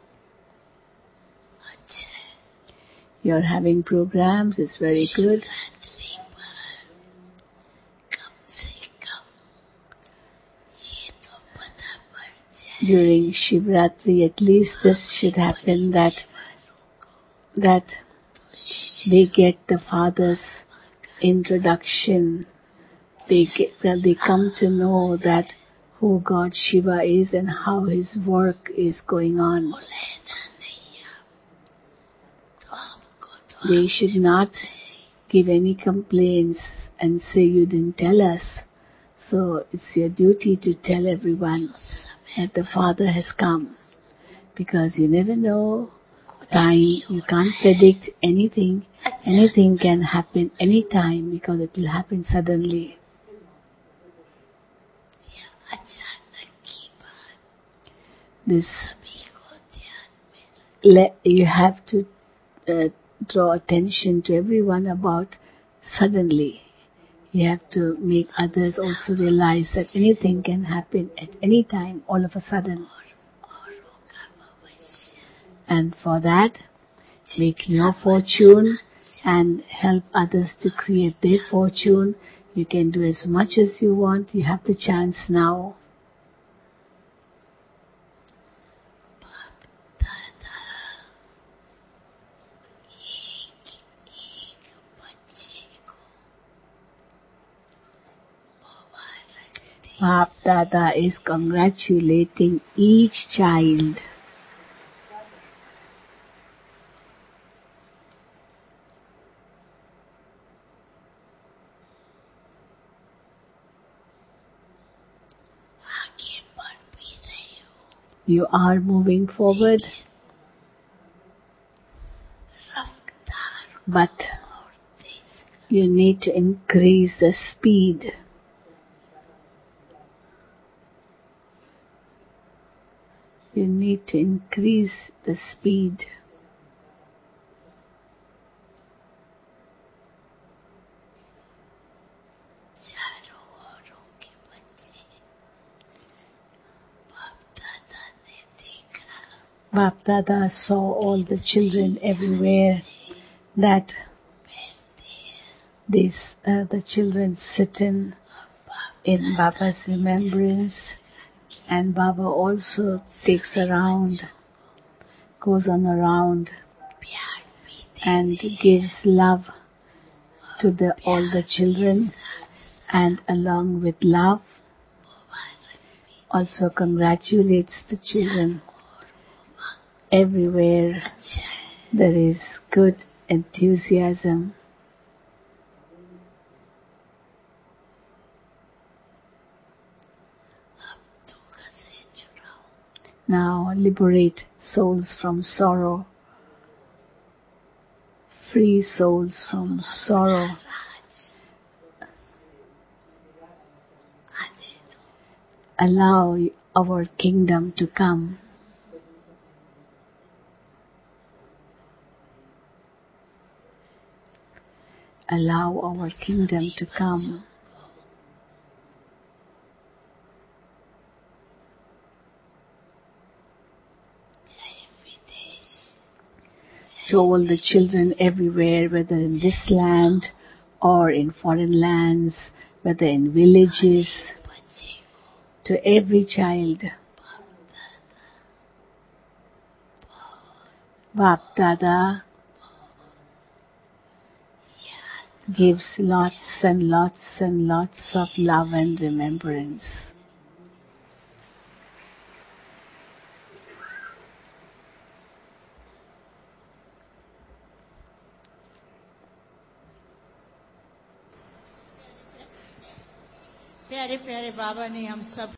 अच्छा है You're having programs, it's very good. Shivratri पर during Shivratri, at least this should happen, that that they get the Father's introduction. They get, that they come to know that who God Shiva is and how his work is going on. They should not give any complaints and say you didn't tell us. So it's your duty to tell everyone that the Father has come, because you never know time. You can't predict anything. Anything can happen anytime, because it will happen suddenly. This le- you have to uh, draw attention to everyone about suddenly. You have to make others also realize that anything can happen at any time, all of a sudden. And for that, make your fortune and help others to create their fortune. You can do as much as you want. You have the chance now. Bap Dada is congratulating each child. You are moving forward, but you need to increase the speed. You need to increase the speed. Bap Dada saw all the children everywhere, that these uh, the children sitting in Baba's remembrance, and Baba also takes around, goes on around and gives love to the all the children, and along with love also congratulates the children. Everywhere there is good enthusiasm. Now liberate souls from sorrow. Free souls from sorrow. Allow our kingdom to come. Allow our kingdom to come. To all the children everywhere, whether in this land or in foreign lands, whether in villages, to every child, Bap Dada gives lots and lots and lots of love and remembrance. प्यारे प्यारे बाबा ने हम सब